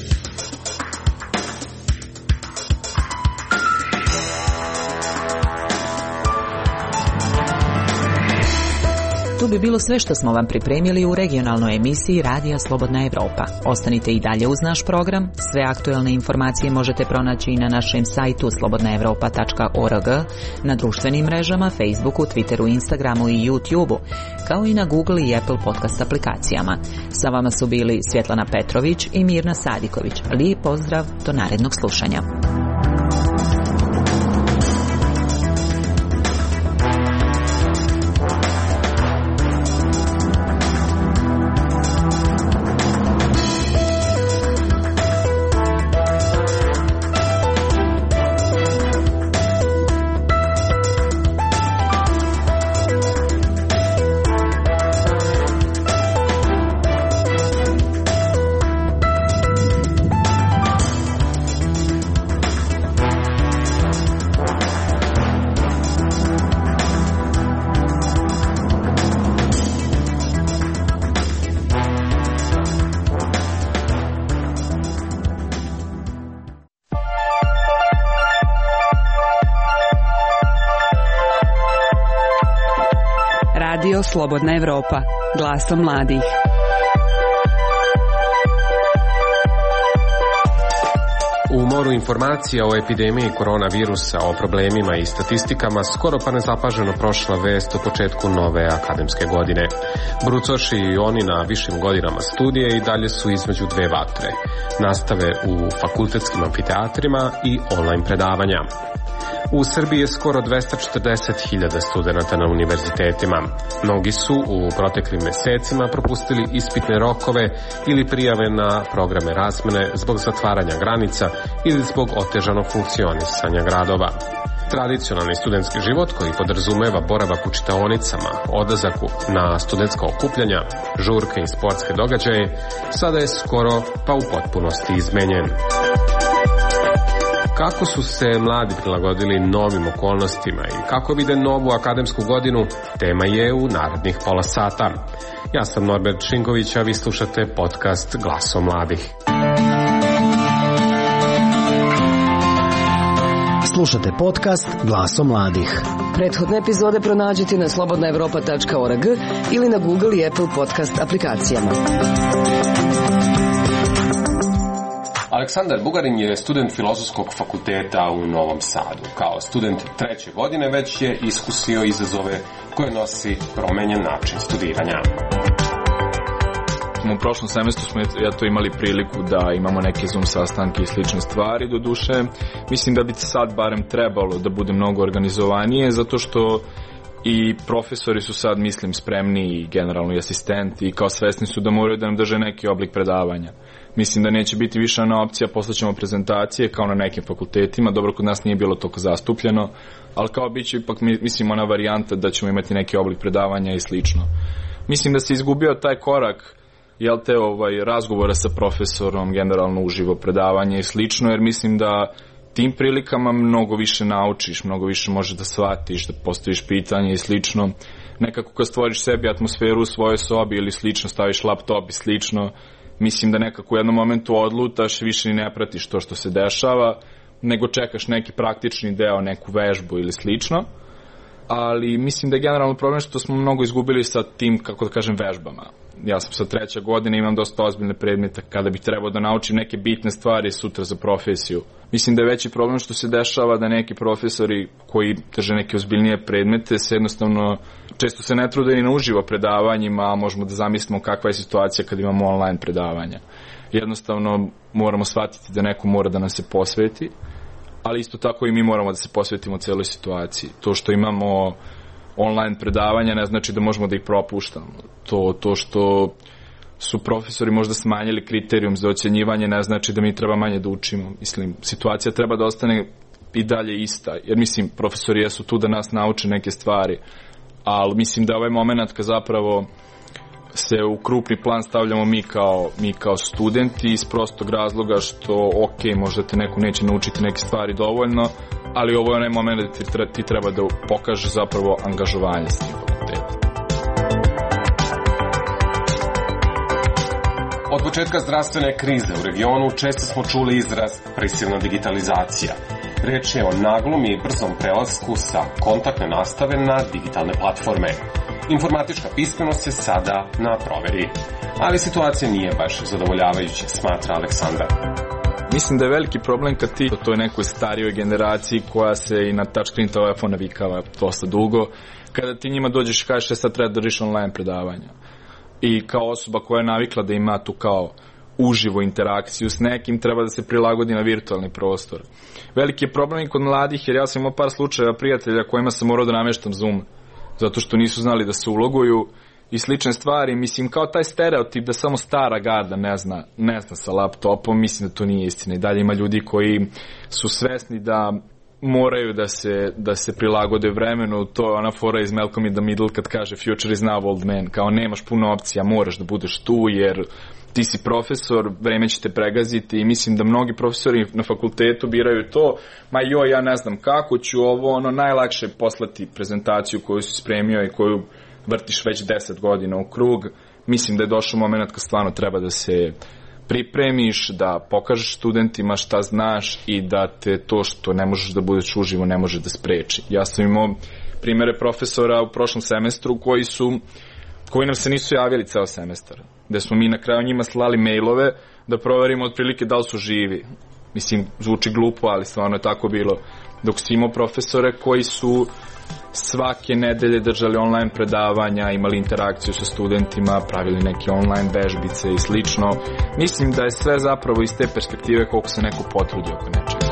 To bi bilo sve što smo vam pripremili u regionalnoj emisiji Radija Slobodna Evropa. Ostanite i dalje uz naš program. Sve aktuelne informacije možete pronaći i na našem sajtu slobodnaevropa.org, na društvenim mrežama, Facebooku, Twitteru, Instagramu i YouTubeu, kao i na Google i Apple podcast aplikacijama. Sa vama su bili Svjetlana Petrović i Mirna Sadiković. Lijep pozdrav, do narednog slušanja. Radio Slobodna Evropa, glasom mladih. U moru informacija o epidemiji koronavirusa, o problemima i statistikama skoro pa nezapaženo prošla vest o početku nove akademske godine. Brucoši i oni na višim godinama studije i dalje su između dve vatre. Nastave u fakultetskim amfiteatrima i online predavanja. U Srbiji je skoro 240.000 studenata na univerzitetima. Mnogi su u proteklim mesecima propustili ispitne rokove ili prijave na programe razmene zbog zatvaranja granica ili zbog otežanog funkcionisanja gradova. Tradicionalni studentski život koji podrazumeva boravak u čitaonicama, odlazak na studentska okupljanja, žurke i sportske događaje, sada je skoro pa u potpunosti izmenjen. Kako su se mladi prilagodili novim okolnostima i kako vide novu akademsku godinu, tema je u narednih pola sata. Ja sam Norbert Šinković, a vi slušate podcast Glasom mladih. Slušate podcast Glasom mladih. Prethodne epizode pronađite na slobodnaevropa.org ili na Google i Apple podcast aplikacijama. Aleksandar Bugarin je student Filozofskog fakulteta u Novom Sadu. Kao student 3. godine već je iskusio izazove koje nosi promenjen način studiranja. U prošlom semestru smo imali priliku da imamo neke Zoom sastanke i slične stvari. Doduše, mislim da bi sad barem trebalo da bude mnogo organizovanije, zato što i profesori su sad, mislim, spremni i generalno i asistenti i kao svesni su da moraju da nam drže neki oblik predavanja. Mislim da neće biti više ona opcija, poslaćemo prezentacije kao na nekim fakultetima, dobro, kod nas nije bilo toliko zastupljeno, ali kao bit će ipak, mislim, ona varijanta da ćemo imati neki oblik predavanja i slično. Mislim da se izgubio taj korak, razgovora sa profesorom, generalno uživo predavanje i slično, jer mislim da tim prilikama mnogo više naučiš, mnogo više možeš da shvatiš, da postaviš pitanje i slično. Nekako kad stvoriš sebi atmosferu u svojoj sobi ili slično, staviš laptop i slično, mislim da nekako u jednom momentu odlutaš, više ni ne pratiš to što se dešava, nego čekaš neki praktični deo, neku vežbu ili slično. Ali mislim da je generalno problem što smo mnogo izgubili sa tim, kako da kažem, vežbama. Ja sam sa 3. godine, imam dosta ozbiljne predmete kada bih trebao da naučim neke bitne stvari sutra za profesiju. Mislim da je veći problem što se dešava da neki profesori koji drže neke ozbiljnije predmete se jednostavno često se ne trude ni na uživo predavanjima, a možemo da zamislimo kakva je situacija kad imamo online predavanja. Jednostavno moramo shvatiti da neko mora da nam se posveti, ali isto tako i mi moramo da se posvetimo celoj situaciji. To što imamo online predavanja ne znači da možemo da ih propuštamo. To što su profesori možda smanjili kriterijum za ocjenjivanje ne znači da mi treba manje da učimo. Mislim, situacija treba da ostane i dalje ista, jer mislim, profesori jesu tu da nas nauče neke stvari, ali mislim da ovaj moment kad zapravo se u krupni plan stavljamo mi kao studenti iz prostog razloga što možda te neko neće naučiti neke stvari dovoljno, ali ovo je onaj moment da ti treba da pokaže zapravo angažovanje s tim fakultetom. Od početka zdravstvene krize u regionu često smo čuli izraz prisilna digitalizacija. Reč je o naglom i brzom prelasku sa kontaktne nastave na digitalne platforme. Informatička pismenost je sada na proveri, ali situacija nije baš zadovoljavajuća, smatra Aleksandar. Mislim da je veliki problem kad ti, to je nekoj starijoj generaciji koja se i na touchscreen telefon navikava dosta dugo, kada ti njima dođeš i kažeš sad treba da držiš online predavanja. I kao osoba koja je navikla da ima tu kao uživo interakciju s nekim, treba da se prilagodi na virtualni prostor. Veliki je problem i kod mladih, jer ja sam imao par slučajeva prijatelja kojima sam morao da nameštam Zoom, zato što nisu znali da se uloguju i slične stvari. Mislim, kao taj stereotip da samo stara garda ne zna sa laptopom, mislim da to nije istina. I dalje ima ljudi koji su svesni da moraju da se prilagode vremenu. To je ona fora iz Malcolm in the Middle kad kaže future is now, old man. Kao nemaš puno opcija, moraš da budeš tu jer ti si profesor, vreme će te pregaziti i mislim da mnogi profesori na fakultetu biraju to, ja ne znam kako ću najlakše poslati prezentaciju koju si spremio i koju vrtiš već 10 godina u krug. Mislim da je došao moment kad stvarno treba da se pripremiš, da pokažeš studentima šta znaš i da te to što ne možeš da budeš uživo ne može da spreči. Ja sam imao primere profesora u prošlom semestru koji nam se nisu javili ceo semestar, gde smo mi na kraju njima slali mailove da proverimo otprilike da li su živi. Mislim, zvuči glupo, ali stvarno je tako bilo. Dok si imao profesore koji su svake nedelje držali online predavanja, imali interakciju sa studentima, pravili neke online vežbice i slično. Mislim da je sve zapravo iz te perspektive koliko se neko potrudi oko nečega.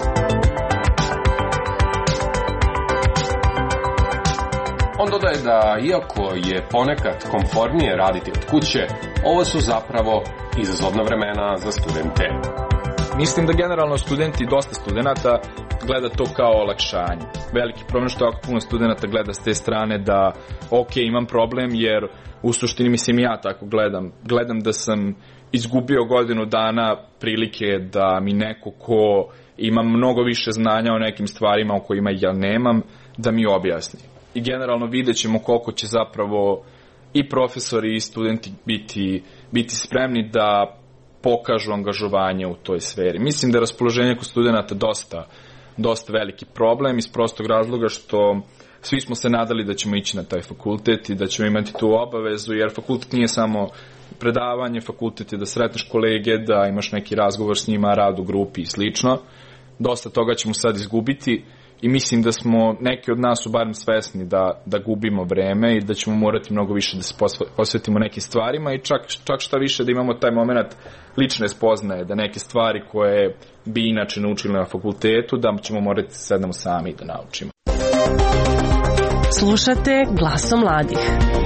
On dodaje da, iako je ponekad komfornije raditi od kuće, ovo su zapravo izazovna vremena za studente. Mislim da generalno dosta studenta gleda to kao olakšanje. Veliki problem što jako puno studenta gleda s te strane da ok, imam problem, jer u suštini mislim ja tako gledam da sam izgubio godinu dana prilike da mi neko ko ima mnogo više znanja o nekim stvarima o kojima ja nemam, da mi objasni. I generalno vidjet ćemo koliko će zapravo i profesori i studenti biti spremni da pokažu angažovanje u toj sferi. Mislim da je raspoloženje kod studenta dosta veliki problem iz prostog razloga što svi smo se nadali da ćemo ići na taj fakultet i da ćemo imati tu obavezu, jer fakultet nije samo predavanje, fakultet je da sretneš kolege, da imaš neki razgovor s njima, rad u grupi i slično. Dosta toga ćemo sad izgubiti i mislim da smo, neki od nas su barem svesni da gubimo vreme i da ćemo morati mnogo više da se posvetimo nekim stvarima i čak šta više da imamo taj moment lične spoznaje, da neke stvari koje bi inače naučili na fakultetu, da ćemo morati sednemo sami da naučimo. Slušate Glasom mladih.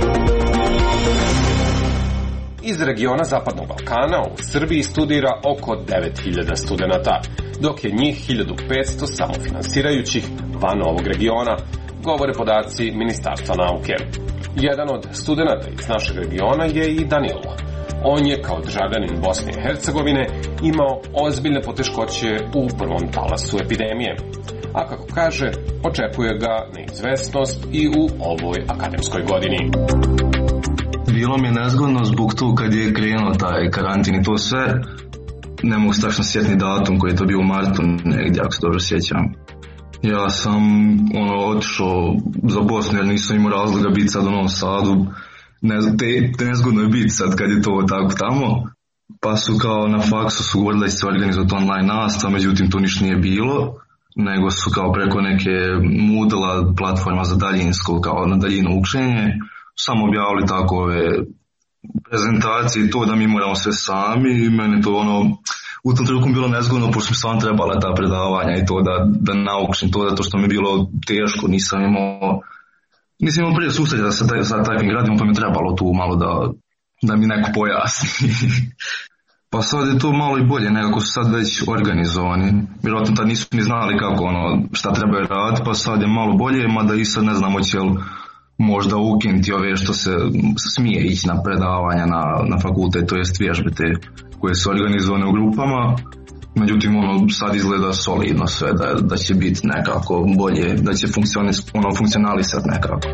Iz regiona Zapadnog Balkana u Srbiji studira oko 9000 studenta, dok je njih 1500 samofinansirajućih van ovog regiona, govore podaci Ministarstva nauke. Jedan od studenta iz našeg regiona je i Danilo. On je kao državljanin Bosne i Hercegovine imao ozbiljne poteškoće u prvom talasu epidemije. A kako kaže, očekuje ga neizvesnost i u ovoj akademskoj godini. Bilo mi je nezgodno zbog tu kad je krenuo taj karantin i to sve. Ne mogu stačno sjetni datum koji je to bio u martu negdje, ako se dobro sjećam. Ja sam otišao za Bosnu jer nisam imao razloga biti sad u Novom Sadu. Nezgodno je biti sad kad je to tako tamo. Pa su kao na faksu su govorili da će se organizovati online nastava, međutim to ništa nije bilo. Nego su kao preko neke Moodle platforma za daljinsko, kao na daljino učenje, samo objavili tako ove prezentacije i to da mi moramo sve sami i meni to u tom trenutku bilo nezgodno pošto mi stvarno trebala ta predavanja i to da naučim to zato što mi je bilo teško, nisam imao prije susreta sa takvim gradima pa mi je trebalo tu malo da mi neko pojasni. Pa sad je to malo i bolje, nekako su sad već organizovani. Vjerojatno tad nisu ni znali kako šta trebaju raditi, pa sad je malo bolje, mada i sad ne znamo će li možda ukinuti ove što se smije ići na predavanja na fakultet, to jest vježbe te koje su organizovane u grupama. Međutim, sad izgleda solidno sve, da će biti nekako bolje, da će funkcionalisati nekako.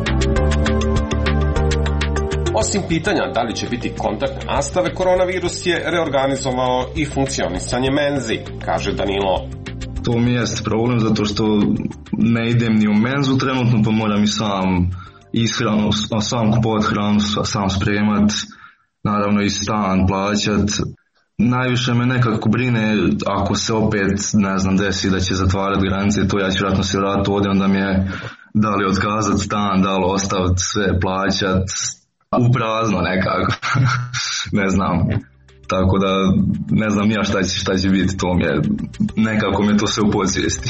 Osim pitanja da li će biti kontaktne nastave, koronavirus je reorganizovao i funkcionisanje menzi, kaže Danilo. To mi jest problem zato što ne idem ni u menzu trenutno, pa moram i sam ishranu, sam kupovat hranu, sam spremat, naravno i stan plaćat. Najviše me nekako brine ako se opet, ne znam, desi da će zatvarati granice, to ja ću vjerojatno se vratiti ovdje, onda mi je da li otkazat stan, da li ostaviti sve plaćat, u prazno nekako, ne znam. Tako da ne znam ja šta će biti, to mi je, nekako mi je to sve u podsvijesti.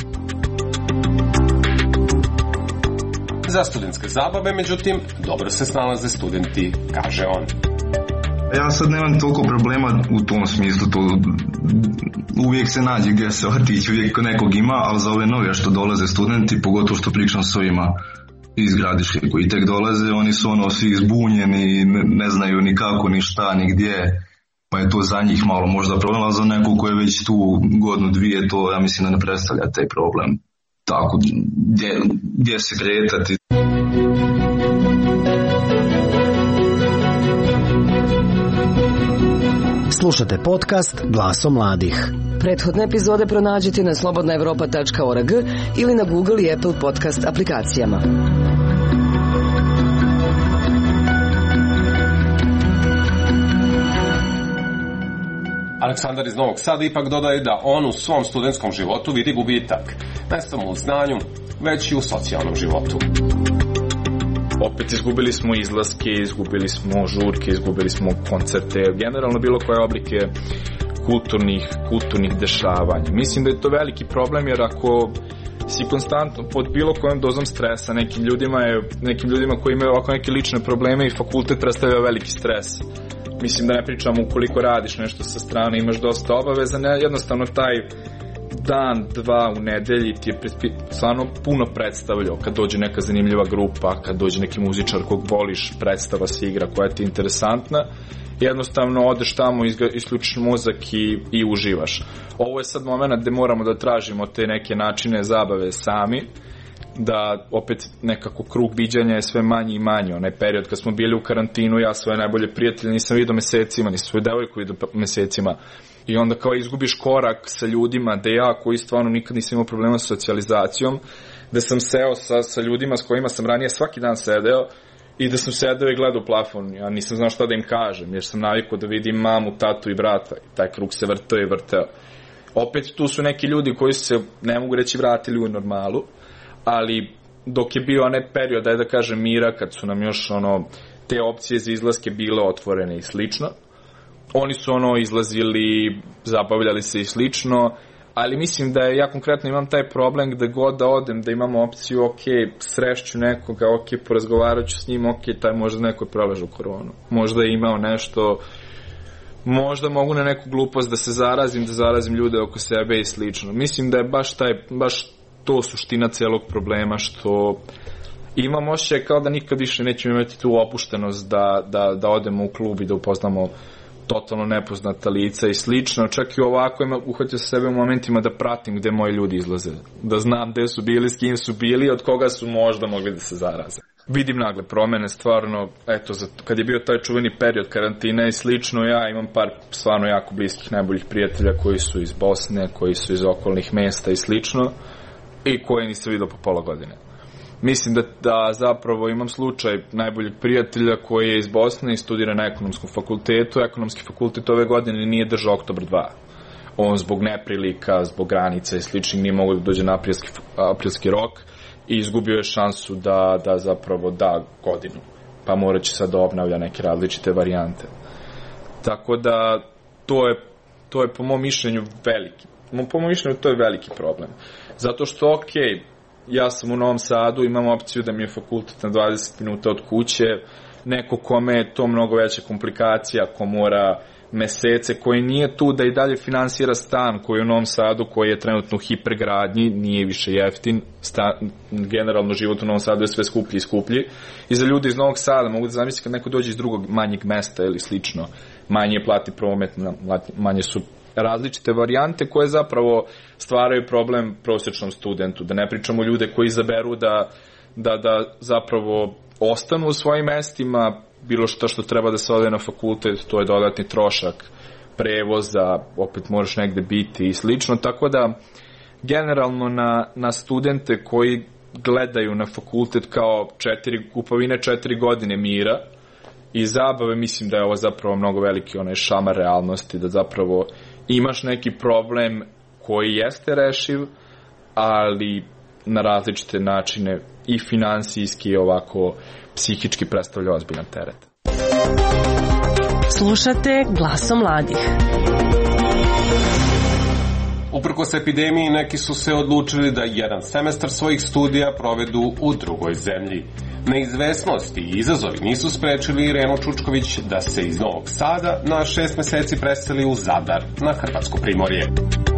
Za studentske zabave, međutim, dobro se snalaze studenti, kaže on. Ja sad nemam toliko problema u tom smislu, to uvijek se nađe gdje se otići, uvijek nekog ima, ali za ove nove što dolaze studenti, pogotovo što pričam s ovima iz Gradiške koji tek dolaze, oni su svi zbunjeni, ne znaju ni kako, ni šta, ni gdje, pa je to za njih malo možda problem, a za nekog ko je već tu godinu, dvije, to ja mislim da ne predstavlja taj problem. Tako, gdje se kretati. Slušate podcast Glasom mladih. Prethodne epizode pronađite na slobodnaevropa.org ili na Google i Apple podcast aplikacijama. Aleksandar iz Novog Sada ipak dodaje da on u svom studentskom životu vidi gubitak, ne samo u znanju, već i u socijalnom životu. Opet izgubili smo izlaske, izgubili smo žurke, izgubili smo koncerte, generalno bilo koje oblike kulturnih dešavanja. Mislim da je to veliki problem, jer ako si konstantno pod bilo kojom dozom stresa, nekim ljudima koji imaju ovako neke lične probleme i fakultet predstavlja veliki stres. Mislim da ne pričamo ukoliko radiš nešto sa strane, imaš dosta obaveza, jednostavno taj dan, dva u nedelji ti je stvarno puno predstavljao, kad dođe neka zanimljiva grupa, kad dođe neki muzičar kog voliš, predstava se igra koja ti je interesantna, jednostavno odeš tamo, isključiš mozak i uživaš. Ovo je sad moment gde moramo da tražimo te neke načine zabave sami, da opet nekako krug viđanja je sve manji i manji. Onaj period kad smo bili u karantinu, ja svoje najbolje prijatelje nisam vidio mesecima, nisam svoju devojku vidio mesecima, i onda kao izgubiš korak sa ljudima, da ja koji stvarno nikad nisam imao problema sa socijalizacijom, da sam seo sa ljudima s kojima sam ranije svaki dan sedeo i da sam sedeo i gledao u plafon. Ja nisam znao šta da im kažem, jer sam navikao da vidim mamu, tatu i brata, i taj krug se vrteo i vrteo. Opet tu su neki ljudi koji su se, ne mogu reći, vratili u normalu, ali dok je bio onaj period, da kažem, mira, kad su nam još te opcije za izlaske bile otvorene i slično, oni su izlazili, zabavljali se i slično, ali mislim da ja konkretno imam taj problem gde god da odem, da imam opciju, ok, srešću nekoga, ok, porazgovarat ću s njim, ok, taj možda neko je prolažu koronu, možda je imao nešto, možda mogu na neku glupost da se zarazim, da zarazim ljude oko sebe i slično. Mislim da je baš to suština celog problema, što imam osjećaj kao da nikad više nećemo imati tu opuštenost da odemo u klub i da upoznamo totalno nepoznata lica i slično. Čak i ovako uhvatio se sebe u momentima da pratim gde moji ljudi izlaze, da znam gde su bili, s kim su bili, od koga su možda mogli da se zaraze. Vidim nagle promene, stvarno, eto, kad je bio taj čuveni period karantina i slično, ja imam par stvarno jako bliskih, najboljih prijatelja koji su iz Bosne, koji su iz okolnih mesta i slično, i koje nisam vidio po pola godine. Mislim da zapravo imam slučaj najboljeg prijatelja koji je iz Bosne i studira na ekonomskom fakultetu. Ekonomski fakultet ove godine nije držao Oktobar 2. On zbog neprilika, zbog granica i sličnih nije mogao da dođe na aprilski rok i izgubio je šansu da zapravo da godinu. Pa morat će sad da obnavlja neke različite varijante. Tako da to je po mom mišljenju to je veliki problem. Zato što, ok, ja sam u Novom Sadu, imam opciju da mi je fakultet na 20 minuta od kuće, neko kome je to mnogo veća komplikacija, ko mora mesece, koji nije tu da i dalje finansira stan koji je u Novom Sadu, koji je trenutno u hipergradnji, nije više jeftin, generalno život u Novom Sadu je sve skuplji i skuplji, i za ljudi iz Novog Sada mogu da zamislim kad neko dođe iz drugog manjeg mesta ili slično, manje plati promet, manje su različite varijante koje zapravo stvaraju problem prosječnom studentu. Da ne pričamo ljude koji izaberu da zapravo ostanu u svojim mestima, bilo što treba da se ode na fakultet, to je dodatni trošak prevoza, opet moraš negde biti i slično, tako da generalno na studente koji gledaju na fakultet kao kupovine 4 godine mira i zabave, mislim da je ovo zapravo mnogo veliki onaj šamar realnosti, da zapravo imaš neki problem koji jeste rešiv, ali na različite načine i finansijski i ovako psihički predstavlja ozbiljan teret. Slušate Glasom mladih. Uprkos epidemiji, neki su se odlučili da jedan semestar svojih studija provedu u drugoj zemlji. Neizvesnost i izazovi nisu sprečili Irenu Čučković da se iz Novog Sada na 6 meseci preseli u Zadar, na Hrvatsko primorje.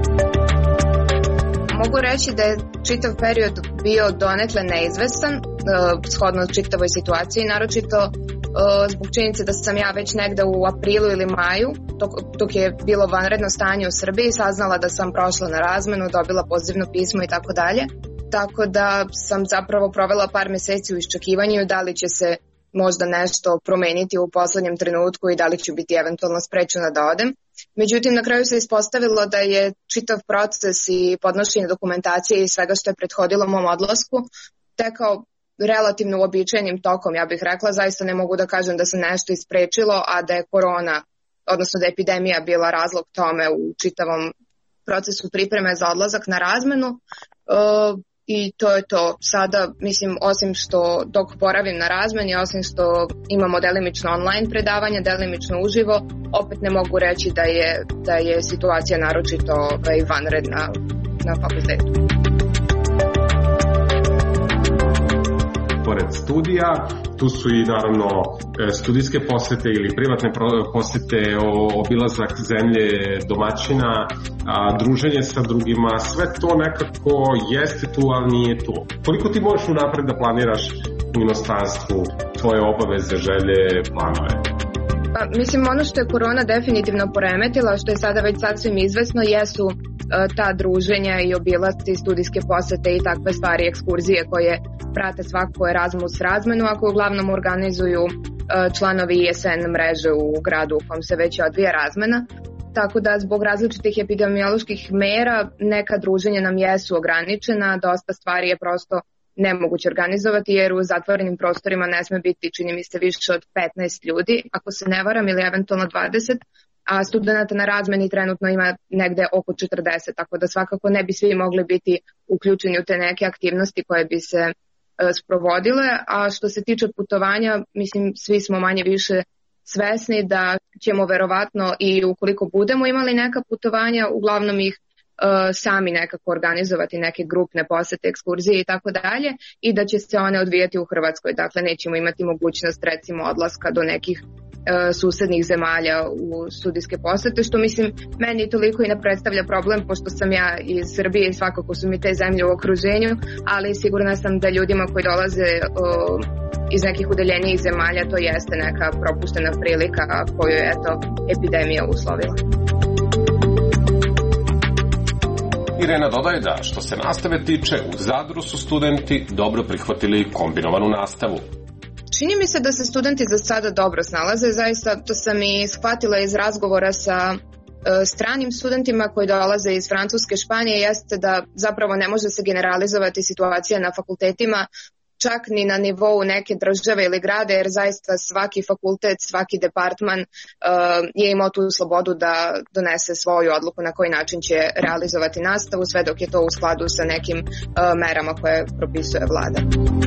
Mogu reći da je čitav period bio donekle neizvestan, shodno čitavoj situaciji, naročito zbog činjenice da sam ja već negde u aprilu ili maju, dok je bilo vanredno stanje u Srbiji, saznala da sam prošla na razmenu, dobila pozivno pismo i tako dalje. Tako da sam zapravo provela par meseci u iščekivanju da li će se možda nešto promeniti u poslednjem trenutku i da li ću biti eventualno sprečena da odem. Međutim, na kraju se ispostavilo da je čitav proces i podnošenje dokumentacije i svega što je prethodilo mom odlasku tekao relativno uobičajenim tokom, ja bih rekla. Zaista ne mogu da kažem da se nešto isprečilo, a da je korona, odnosno da je epidemija bila razlog tome u čitavom procesu pripreme za odlazak na razmenu. I to je to. Sada, mislim, osim što dok boravim na razmeni, osim što imamo delimično online predavanja, delimično uživo, opet ne mogu reći da je situacija naročito vanredna na fakultetu. Pored studija, tu su i naravno studijske posete ili privatne posete, obilazak zemlje domaćina, druženje sa drugima, sve to nekako jeste tu, ali nije tu. Koliko ti možeš unapred da planiraš u inostranstvu tvoje obaveze, želje, planove? Pa, mislim, ono što je korona definitivno poremetila, što je sada već sasvim izvesno, jesu ta druženja i obilasci, studijske posete i takve stvari, ekskurzije koje prate svakako Erasmus razmenu, ako uglavnom organizuju članovi ISN mreže u gradu u kom se već odvija razmena. Tako da zbog različitih epidemioloških mera neka druženja nam jesu ograničena, dosta stvari je prosto nemoguće organizovati jer u zatvorenim prostorima ne sme biti, čini mi se, više od 15 ljudi, ako se ne varam, ili eventualno 20, a studenta na razmeni trenutno ima negde oko 40, tako da svakako ne bi svi mogli biti uključeni u te neke aktivnosti koje bi se sprovodile. A što se tiče putovanja, mislim, svi smo manje više svesni da ćemo verovatno i ukoliko budemo imali neka putovanja, uglavnom ih sami nekako organizovati, neke grupne posete, ekskurzije i tako dalje, i da će se one odvijati u Hrvatskoj. Dakle, nećemo imati mogućnost recimo odlaska do nekih susednih zemalja u studijske posete, što mislim meni toliko i ne predstavlja problem, pošto sam ja iz Srbije i svakako su mi te zemlje u okruženju, ali sigurna sam da ljudima koji dolaze iz nekih udaljenijih zemalja to jeste neka propuštena prilika koju je epidemija uslovila. Irena dodaje da što se nastave tiče, u Zadru su studenti dobro prihvatili kombinovanu nastavu. Čini mi se da se studenti za sada dobro snalaze, zaista to sam i shvatila iz razgovora sa stranim studentima koji dolaze iz Francuske, Španije, jeste da zapravo ne može se generalizovati situacija na fakultetima, čak ni na nivou neke države ili grada, jer zaista svaki fakultet, svaki departman je imao tu slobodu da donese svoju odluku na koji način će realizovati nastavu, sve dok je to u skladu sa nekim merama koje propisuje vlada.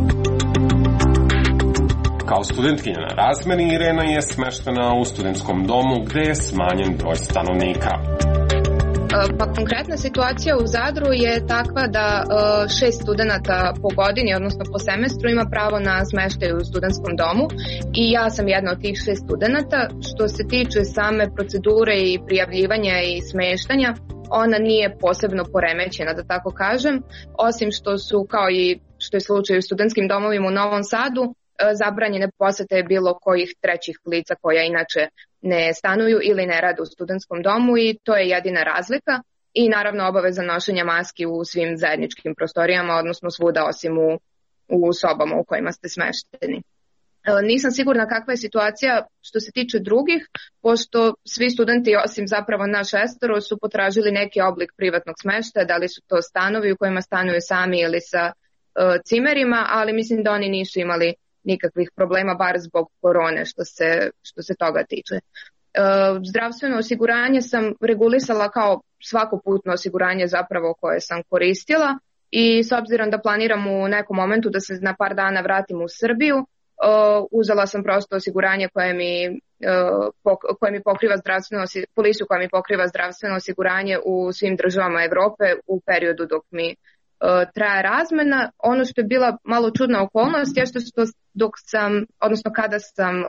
Kao studentkinja na razmeni, Irena je smeštena u studentskom domu gde je smanjen broj stanovnika. Pa konkretna situacija u Zadru je takva da 6 studenta po godini, odnosno po semestru, ima pravo na smeštaj u studentskom domu i ja sam jedna od tih 6 studenta. Što se tiče same procedure i prijavljivanja i smeštanja, ona nije posebno poremećena, da tako kažem, osim što su, kao i što je slučaj u studentskim domovima u Novom Sadu, zabranjene posete bilo kojih trećih lica koja inače ne stanuju ili ne rade u studentskom domu i to je jedina razlika. I naravno obaveza nošenja maski u svim zajedničkim prostorijama, odnosno svuda osim u sobama u kojima ste smešteni. Nisam sigurna kakva je situacija što se tiče drugih, pošto svi studenti osim zapravo nas 6 su potražili neki oblik privatnog smeštaja, da li su to stanovi u kojima stanuju sami ili sa cimerima, ali mislim da oni nisu imali nikakvih problema, bar zbog korone što se toga tiče. Zdravstveno osiguranje sam regulisala kao svako putno osiguranje zapravo koje sam koristila i s obzirom da planiram u nekom momentu da se na par dana vratim u Srbiju, uzela sam prosto osiguranje koje mi pokriva polisu koja mi pokriva zdravstveno osiguranje u svim državama Evrope u periodu dok mi traje razmena. Ono što je bila malo čudna okolnost je što kada sam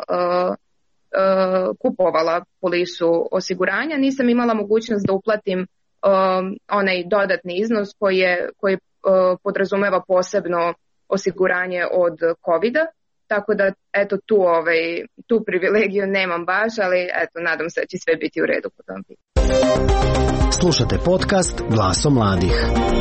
kupovala polisu osiguranja, nisam imala mogućnost da uplatim onaj dodatni iznos koji podrazumeva posebno osiguranje od COVID-a, tako da eto tu privilegiju nemam baš, ali eto nadam se da će sve biti u redu po tom pitanju. Slušate podcast Glasom mladih.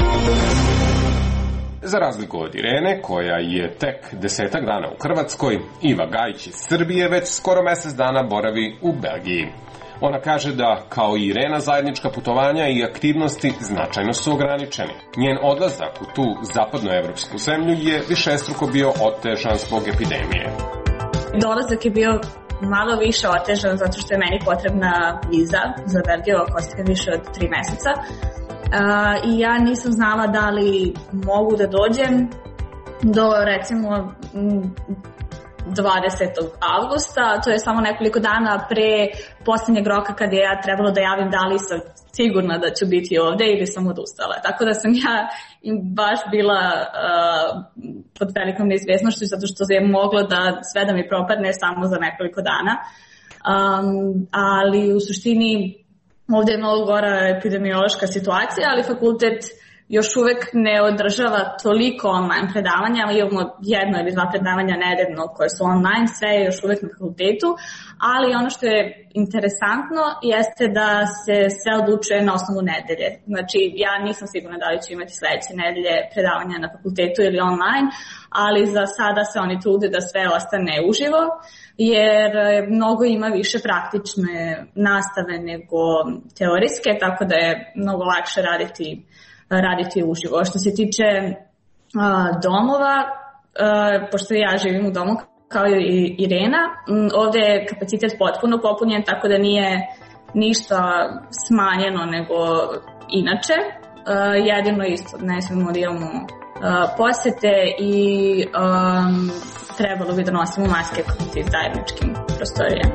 Za razliku od Irene, koja je tek 10 dana u Hrvatskoj, Iva Gajić iz Srbije već skoro mjesec dana boravi u Belgiji. Ona kaže da, kao i Irena, zajednička putovanja i aktivnosti značajno su ograničeni. Njen odlazak u tu zapadnoevropsku zemlju je višestruko bio otežan zbog epidemije. Dolazak je bio malo više otežan zato što je meni potrebna viza za Belgiju, košta više od 3 meseca. I ja nisam znala da li mogu da dođem do recimo 20. avgusta, to je samo nekoliko dana pre posljednjeg roka kad je ja trebalo da javim da li sam sigurna da ću biti ovde ili sam odustala. Tako da sam ja baš bila pod velikom neizvjesnošću zato što je moglo da sve da mi propadne samo za nekoliko dana. Ali u suštini ovde je mnogo gora epidemiološka situacija, ali fakultet još uvek ne održava toliko online predavanja. Imamo 1 ili 2 predavanja nedeljno koje su online, sve je još uvek na fakultetu, ali ono što je interesantno jeste da se sve odlučuje na osnovu nedelje. Znači, ja nisam sigurna da li ću imati sledeće nedelje predavanja na fakultetu ili online, ali za sada se oni trude da sve ostane uživo, jer mnogo ima više praktične nastave nego teorijske, tako da je mnogo lakše raditi uživo. Što se tiče domova, pošto ja živim u domu kao i Irena, ovde je kapacitet potpuno popunjen, tako da nije ništa smanjeno nego inače. Jedino isto ne smemo da imamo posete i trebalo bi da nosimo maske kod tih zajedničkim prostorijama.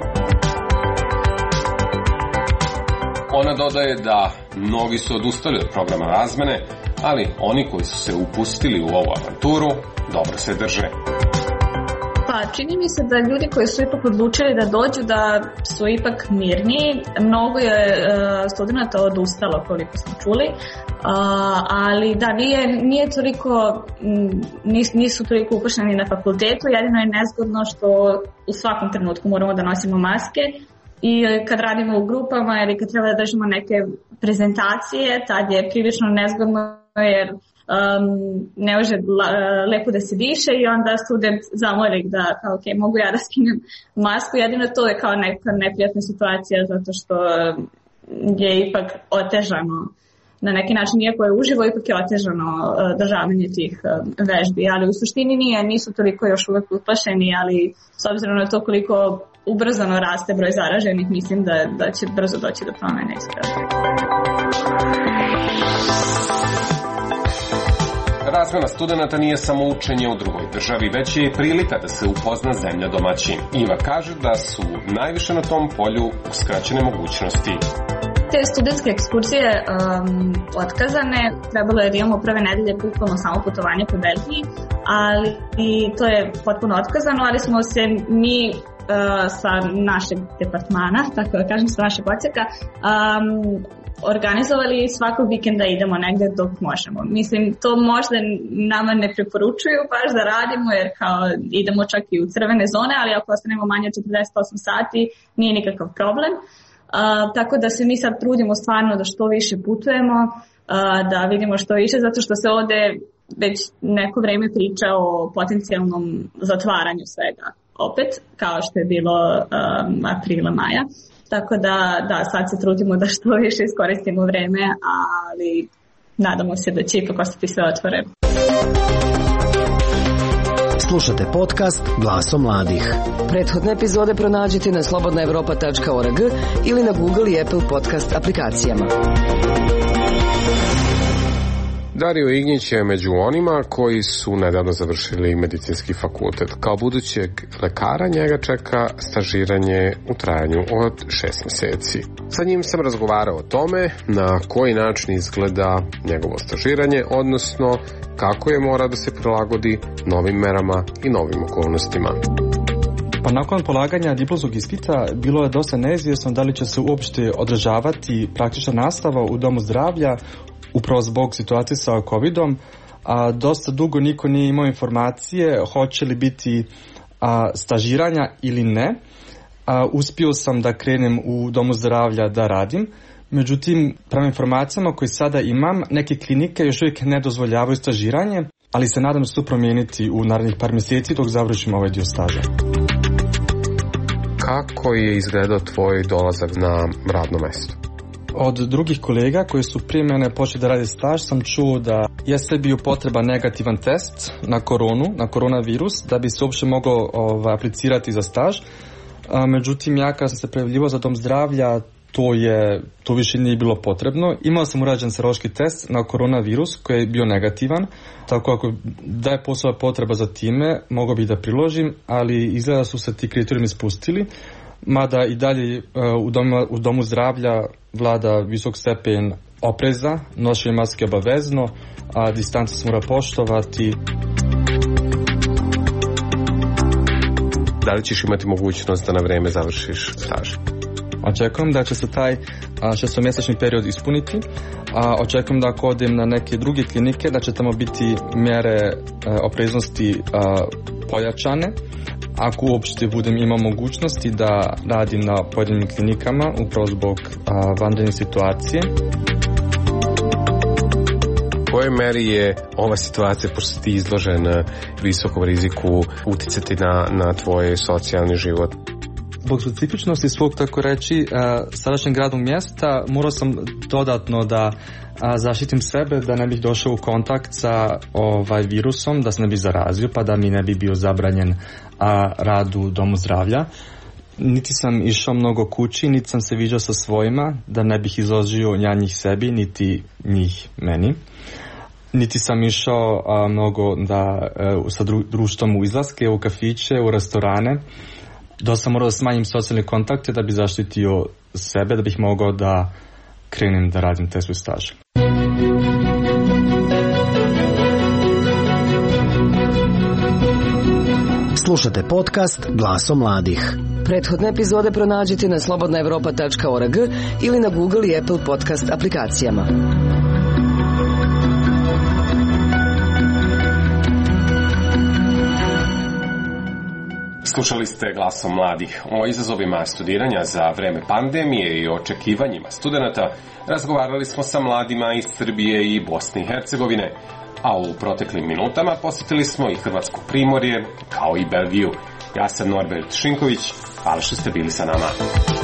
Ona dodaje da mnogi su odustali od programa razmene, ali oni koji su se upustili u ovu avanturu dobro se drže. Pa čini mi se da ljudi koji su ipak odlučili da dođu da su ipak mirniji. Mnogo je studenata odustalo koliko smo čuli, ali da nije toliko, nisu toliko upošljeni na fakultetu, jedino je nezgodno što u svakom trenutku moramo da nosimo maske. I kad radimo u grupama ili kad treba da držimo neke prezentacije, tad je prilično nezgodno jer ne može lepo da se diše i onda student zamoli da kao, ok, mogu ja da skinem masku. Jedino to je kao neka neprijatna situacija zato što je ipak otežano na neki način, iako je uživo, ipak je otežano državanje tih vežbi, ali u suštini nisu toliko još uvek uplašeni, ali s obzirom na to koliko ubrzano raste broj zaraženih, mislim da će brzo doći do promene iskreno. Razmena studenata nije samo učenje u drugoj državi, već je i prilika da se upozna zemlja domaćin. Iva kaže da su najviše na tom polju uskraćene mogućnosti. Te studentske ekskurzije otkazane, trebalo je da imamo prve nedelje bukvalno samo putovanje po Belgiji, ali i to je potpuno otkazano, ali smo se mi sa našeg departmana, tako da kažem, sa našeg odseka, organizovali svakog vikenda idemo negde dok možemo. Mislim, to možda nama ne preporučuju baš da radimo, jer kao idemo čak i u crvene zone, ali ako ostanemo manje od 48 sati, nije nikakav problem. Tako da se mi sad trudimo stvarno da što više putujemo, da vidimo što više, zato što se ovde već neko vreme priča o potencijalnom zatvaranju svega opet, kao što je bilo aprila, maja. Tako da sad se trudimo da što više iskoristimo vreme, ali nadamo se da će ipak ostati sve otvoreno. Slušate podcast Glasom mladih. Prethodne epizode pronađite na slobodnaevropa.org ili na Google i Apple podcast aplikacijama. Dario Ignjić je među onima koji su nedavno završili medicinski fakultet. Kao budućeg lekara njega čeka stažiranje u trajanju od 6 mjeseci. Sa njim sam razgovarao o tome na koji način izgleda njegovo stažiranje, odnosno kako je mora da se prilagodi novim merama i novim okolnostima. Pa nakon polaganja diplomskog ispita bilo je dosta neizvjesno da li će se uopšte održavati praktična nastava u domu zdravlja, upravo zbog situacije sa COVID-om, a dosta dugo niko nije imao informacije hoće li biti stažiranja ili ne. Uspio sam da krenem u domu zdravlja da radim, međutim, prema informacijama koje sada imam, neke klinike još uvijek ne dozvoljavaju stažiranje, ali se nadam da će to promijeniti u narednih par mjeseci dok završim ovaj dio staža. Kako je izgledao tvoj dolazak na radno mesto? Od drugih kolega koji su prije mene počeli da rade staž sam čuo da jeste bio potreba negativan test na koronavirus da bi se uopšte mogao aplicirati za staž. Međutim, ja kad sam se prijavljivao za dom zdravlja, to više nije bilo potrebno. Imao sam urađen serološki test na koronavirus koji je bio negativan, tako ako da je postojala potreba za time, mogao bih da priložim, ali izgleda su se ti kriterijumi spustili, mada i dalje u domu zdravlja vlada visok stepen opreza, nošenje maske obavezno, a distanca se mora poštovati. Da li ćeš imati mogućnost da na vreme završiš staž? Očekujem da će se taj 6-mjesečni period ispuniti. Očekujem da ako odem na neke druge klinike, da će tamo biti mjere opreznosti pojačane. Ako uopšte budem imao mogućnosti da radim na pojedinim klinikama, upravo zbog vanredne situacije. U kojoj meri je ova situacija, pošto ti izložen visokom riziku, uticati na tvoj socijalni život? Zbog specifičnosti svog, tako reći, sadašnjeg radnog mjesta morao sam dodatno da zaštitim sebe, da ne bih došao u kontakt sa virusom, da se ne bih zarazio, pa da mi ne bi bio zabranjen rad u domu zdravlja. Niti sam išao mnogo kući, niti sam se viđao sa svojima, da ne bih izložio njih sebi, niti njih meni. Niti sam išao mnogo sa društvom u izlaske, u kafiće, u restorane. Dosta sam morao da smanjim socijalne kontakte da bi zaštitio sebe, da bih mogao da krenem da radim taj svoj staž. Slušate podcast Glasom mladih. Prethodne epizode pronađite na slobodnaevropa.org ili na Google i Apple podcast aplikacijama. Slušali ste Glasom mladih. O izazovima studiranja za vreme pandemije i očekivanjima studenata razgovarali smo sa mladima iz Srbije i Bosne i Hercegovine, a u proteklim minutama posjetili smo i Hrvatsko Primorje, kao i Belgiju. Ja sam Norbert Šinković, hvala što ste bili sa nama.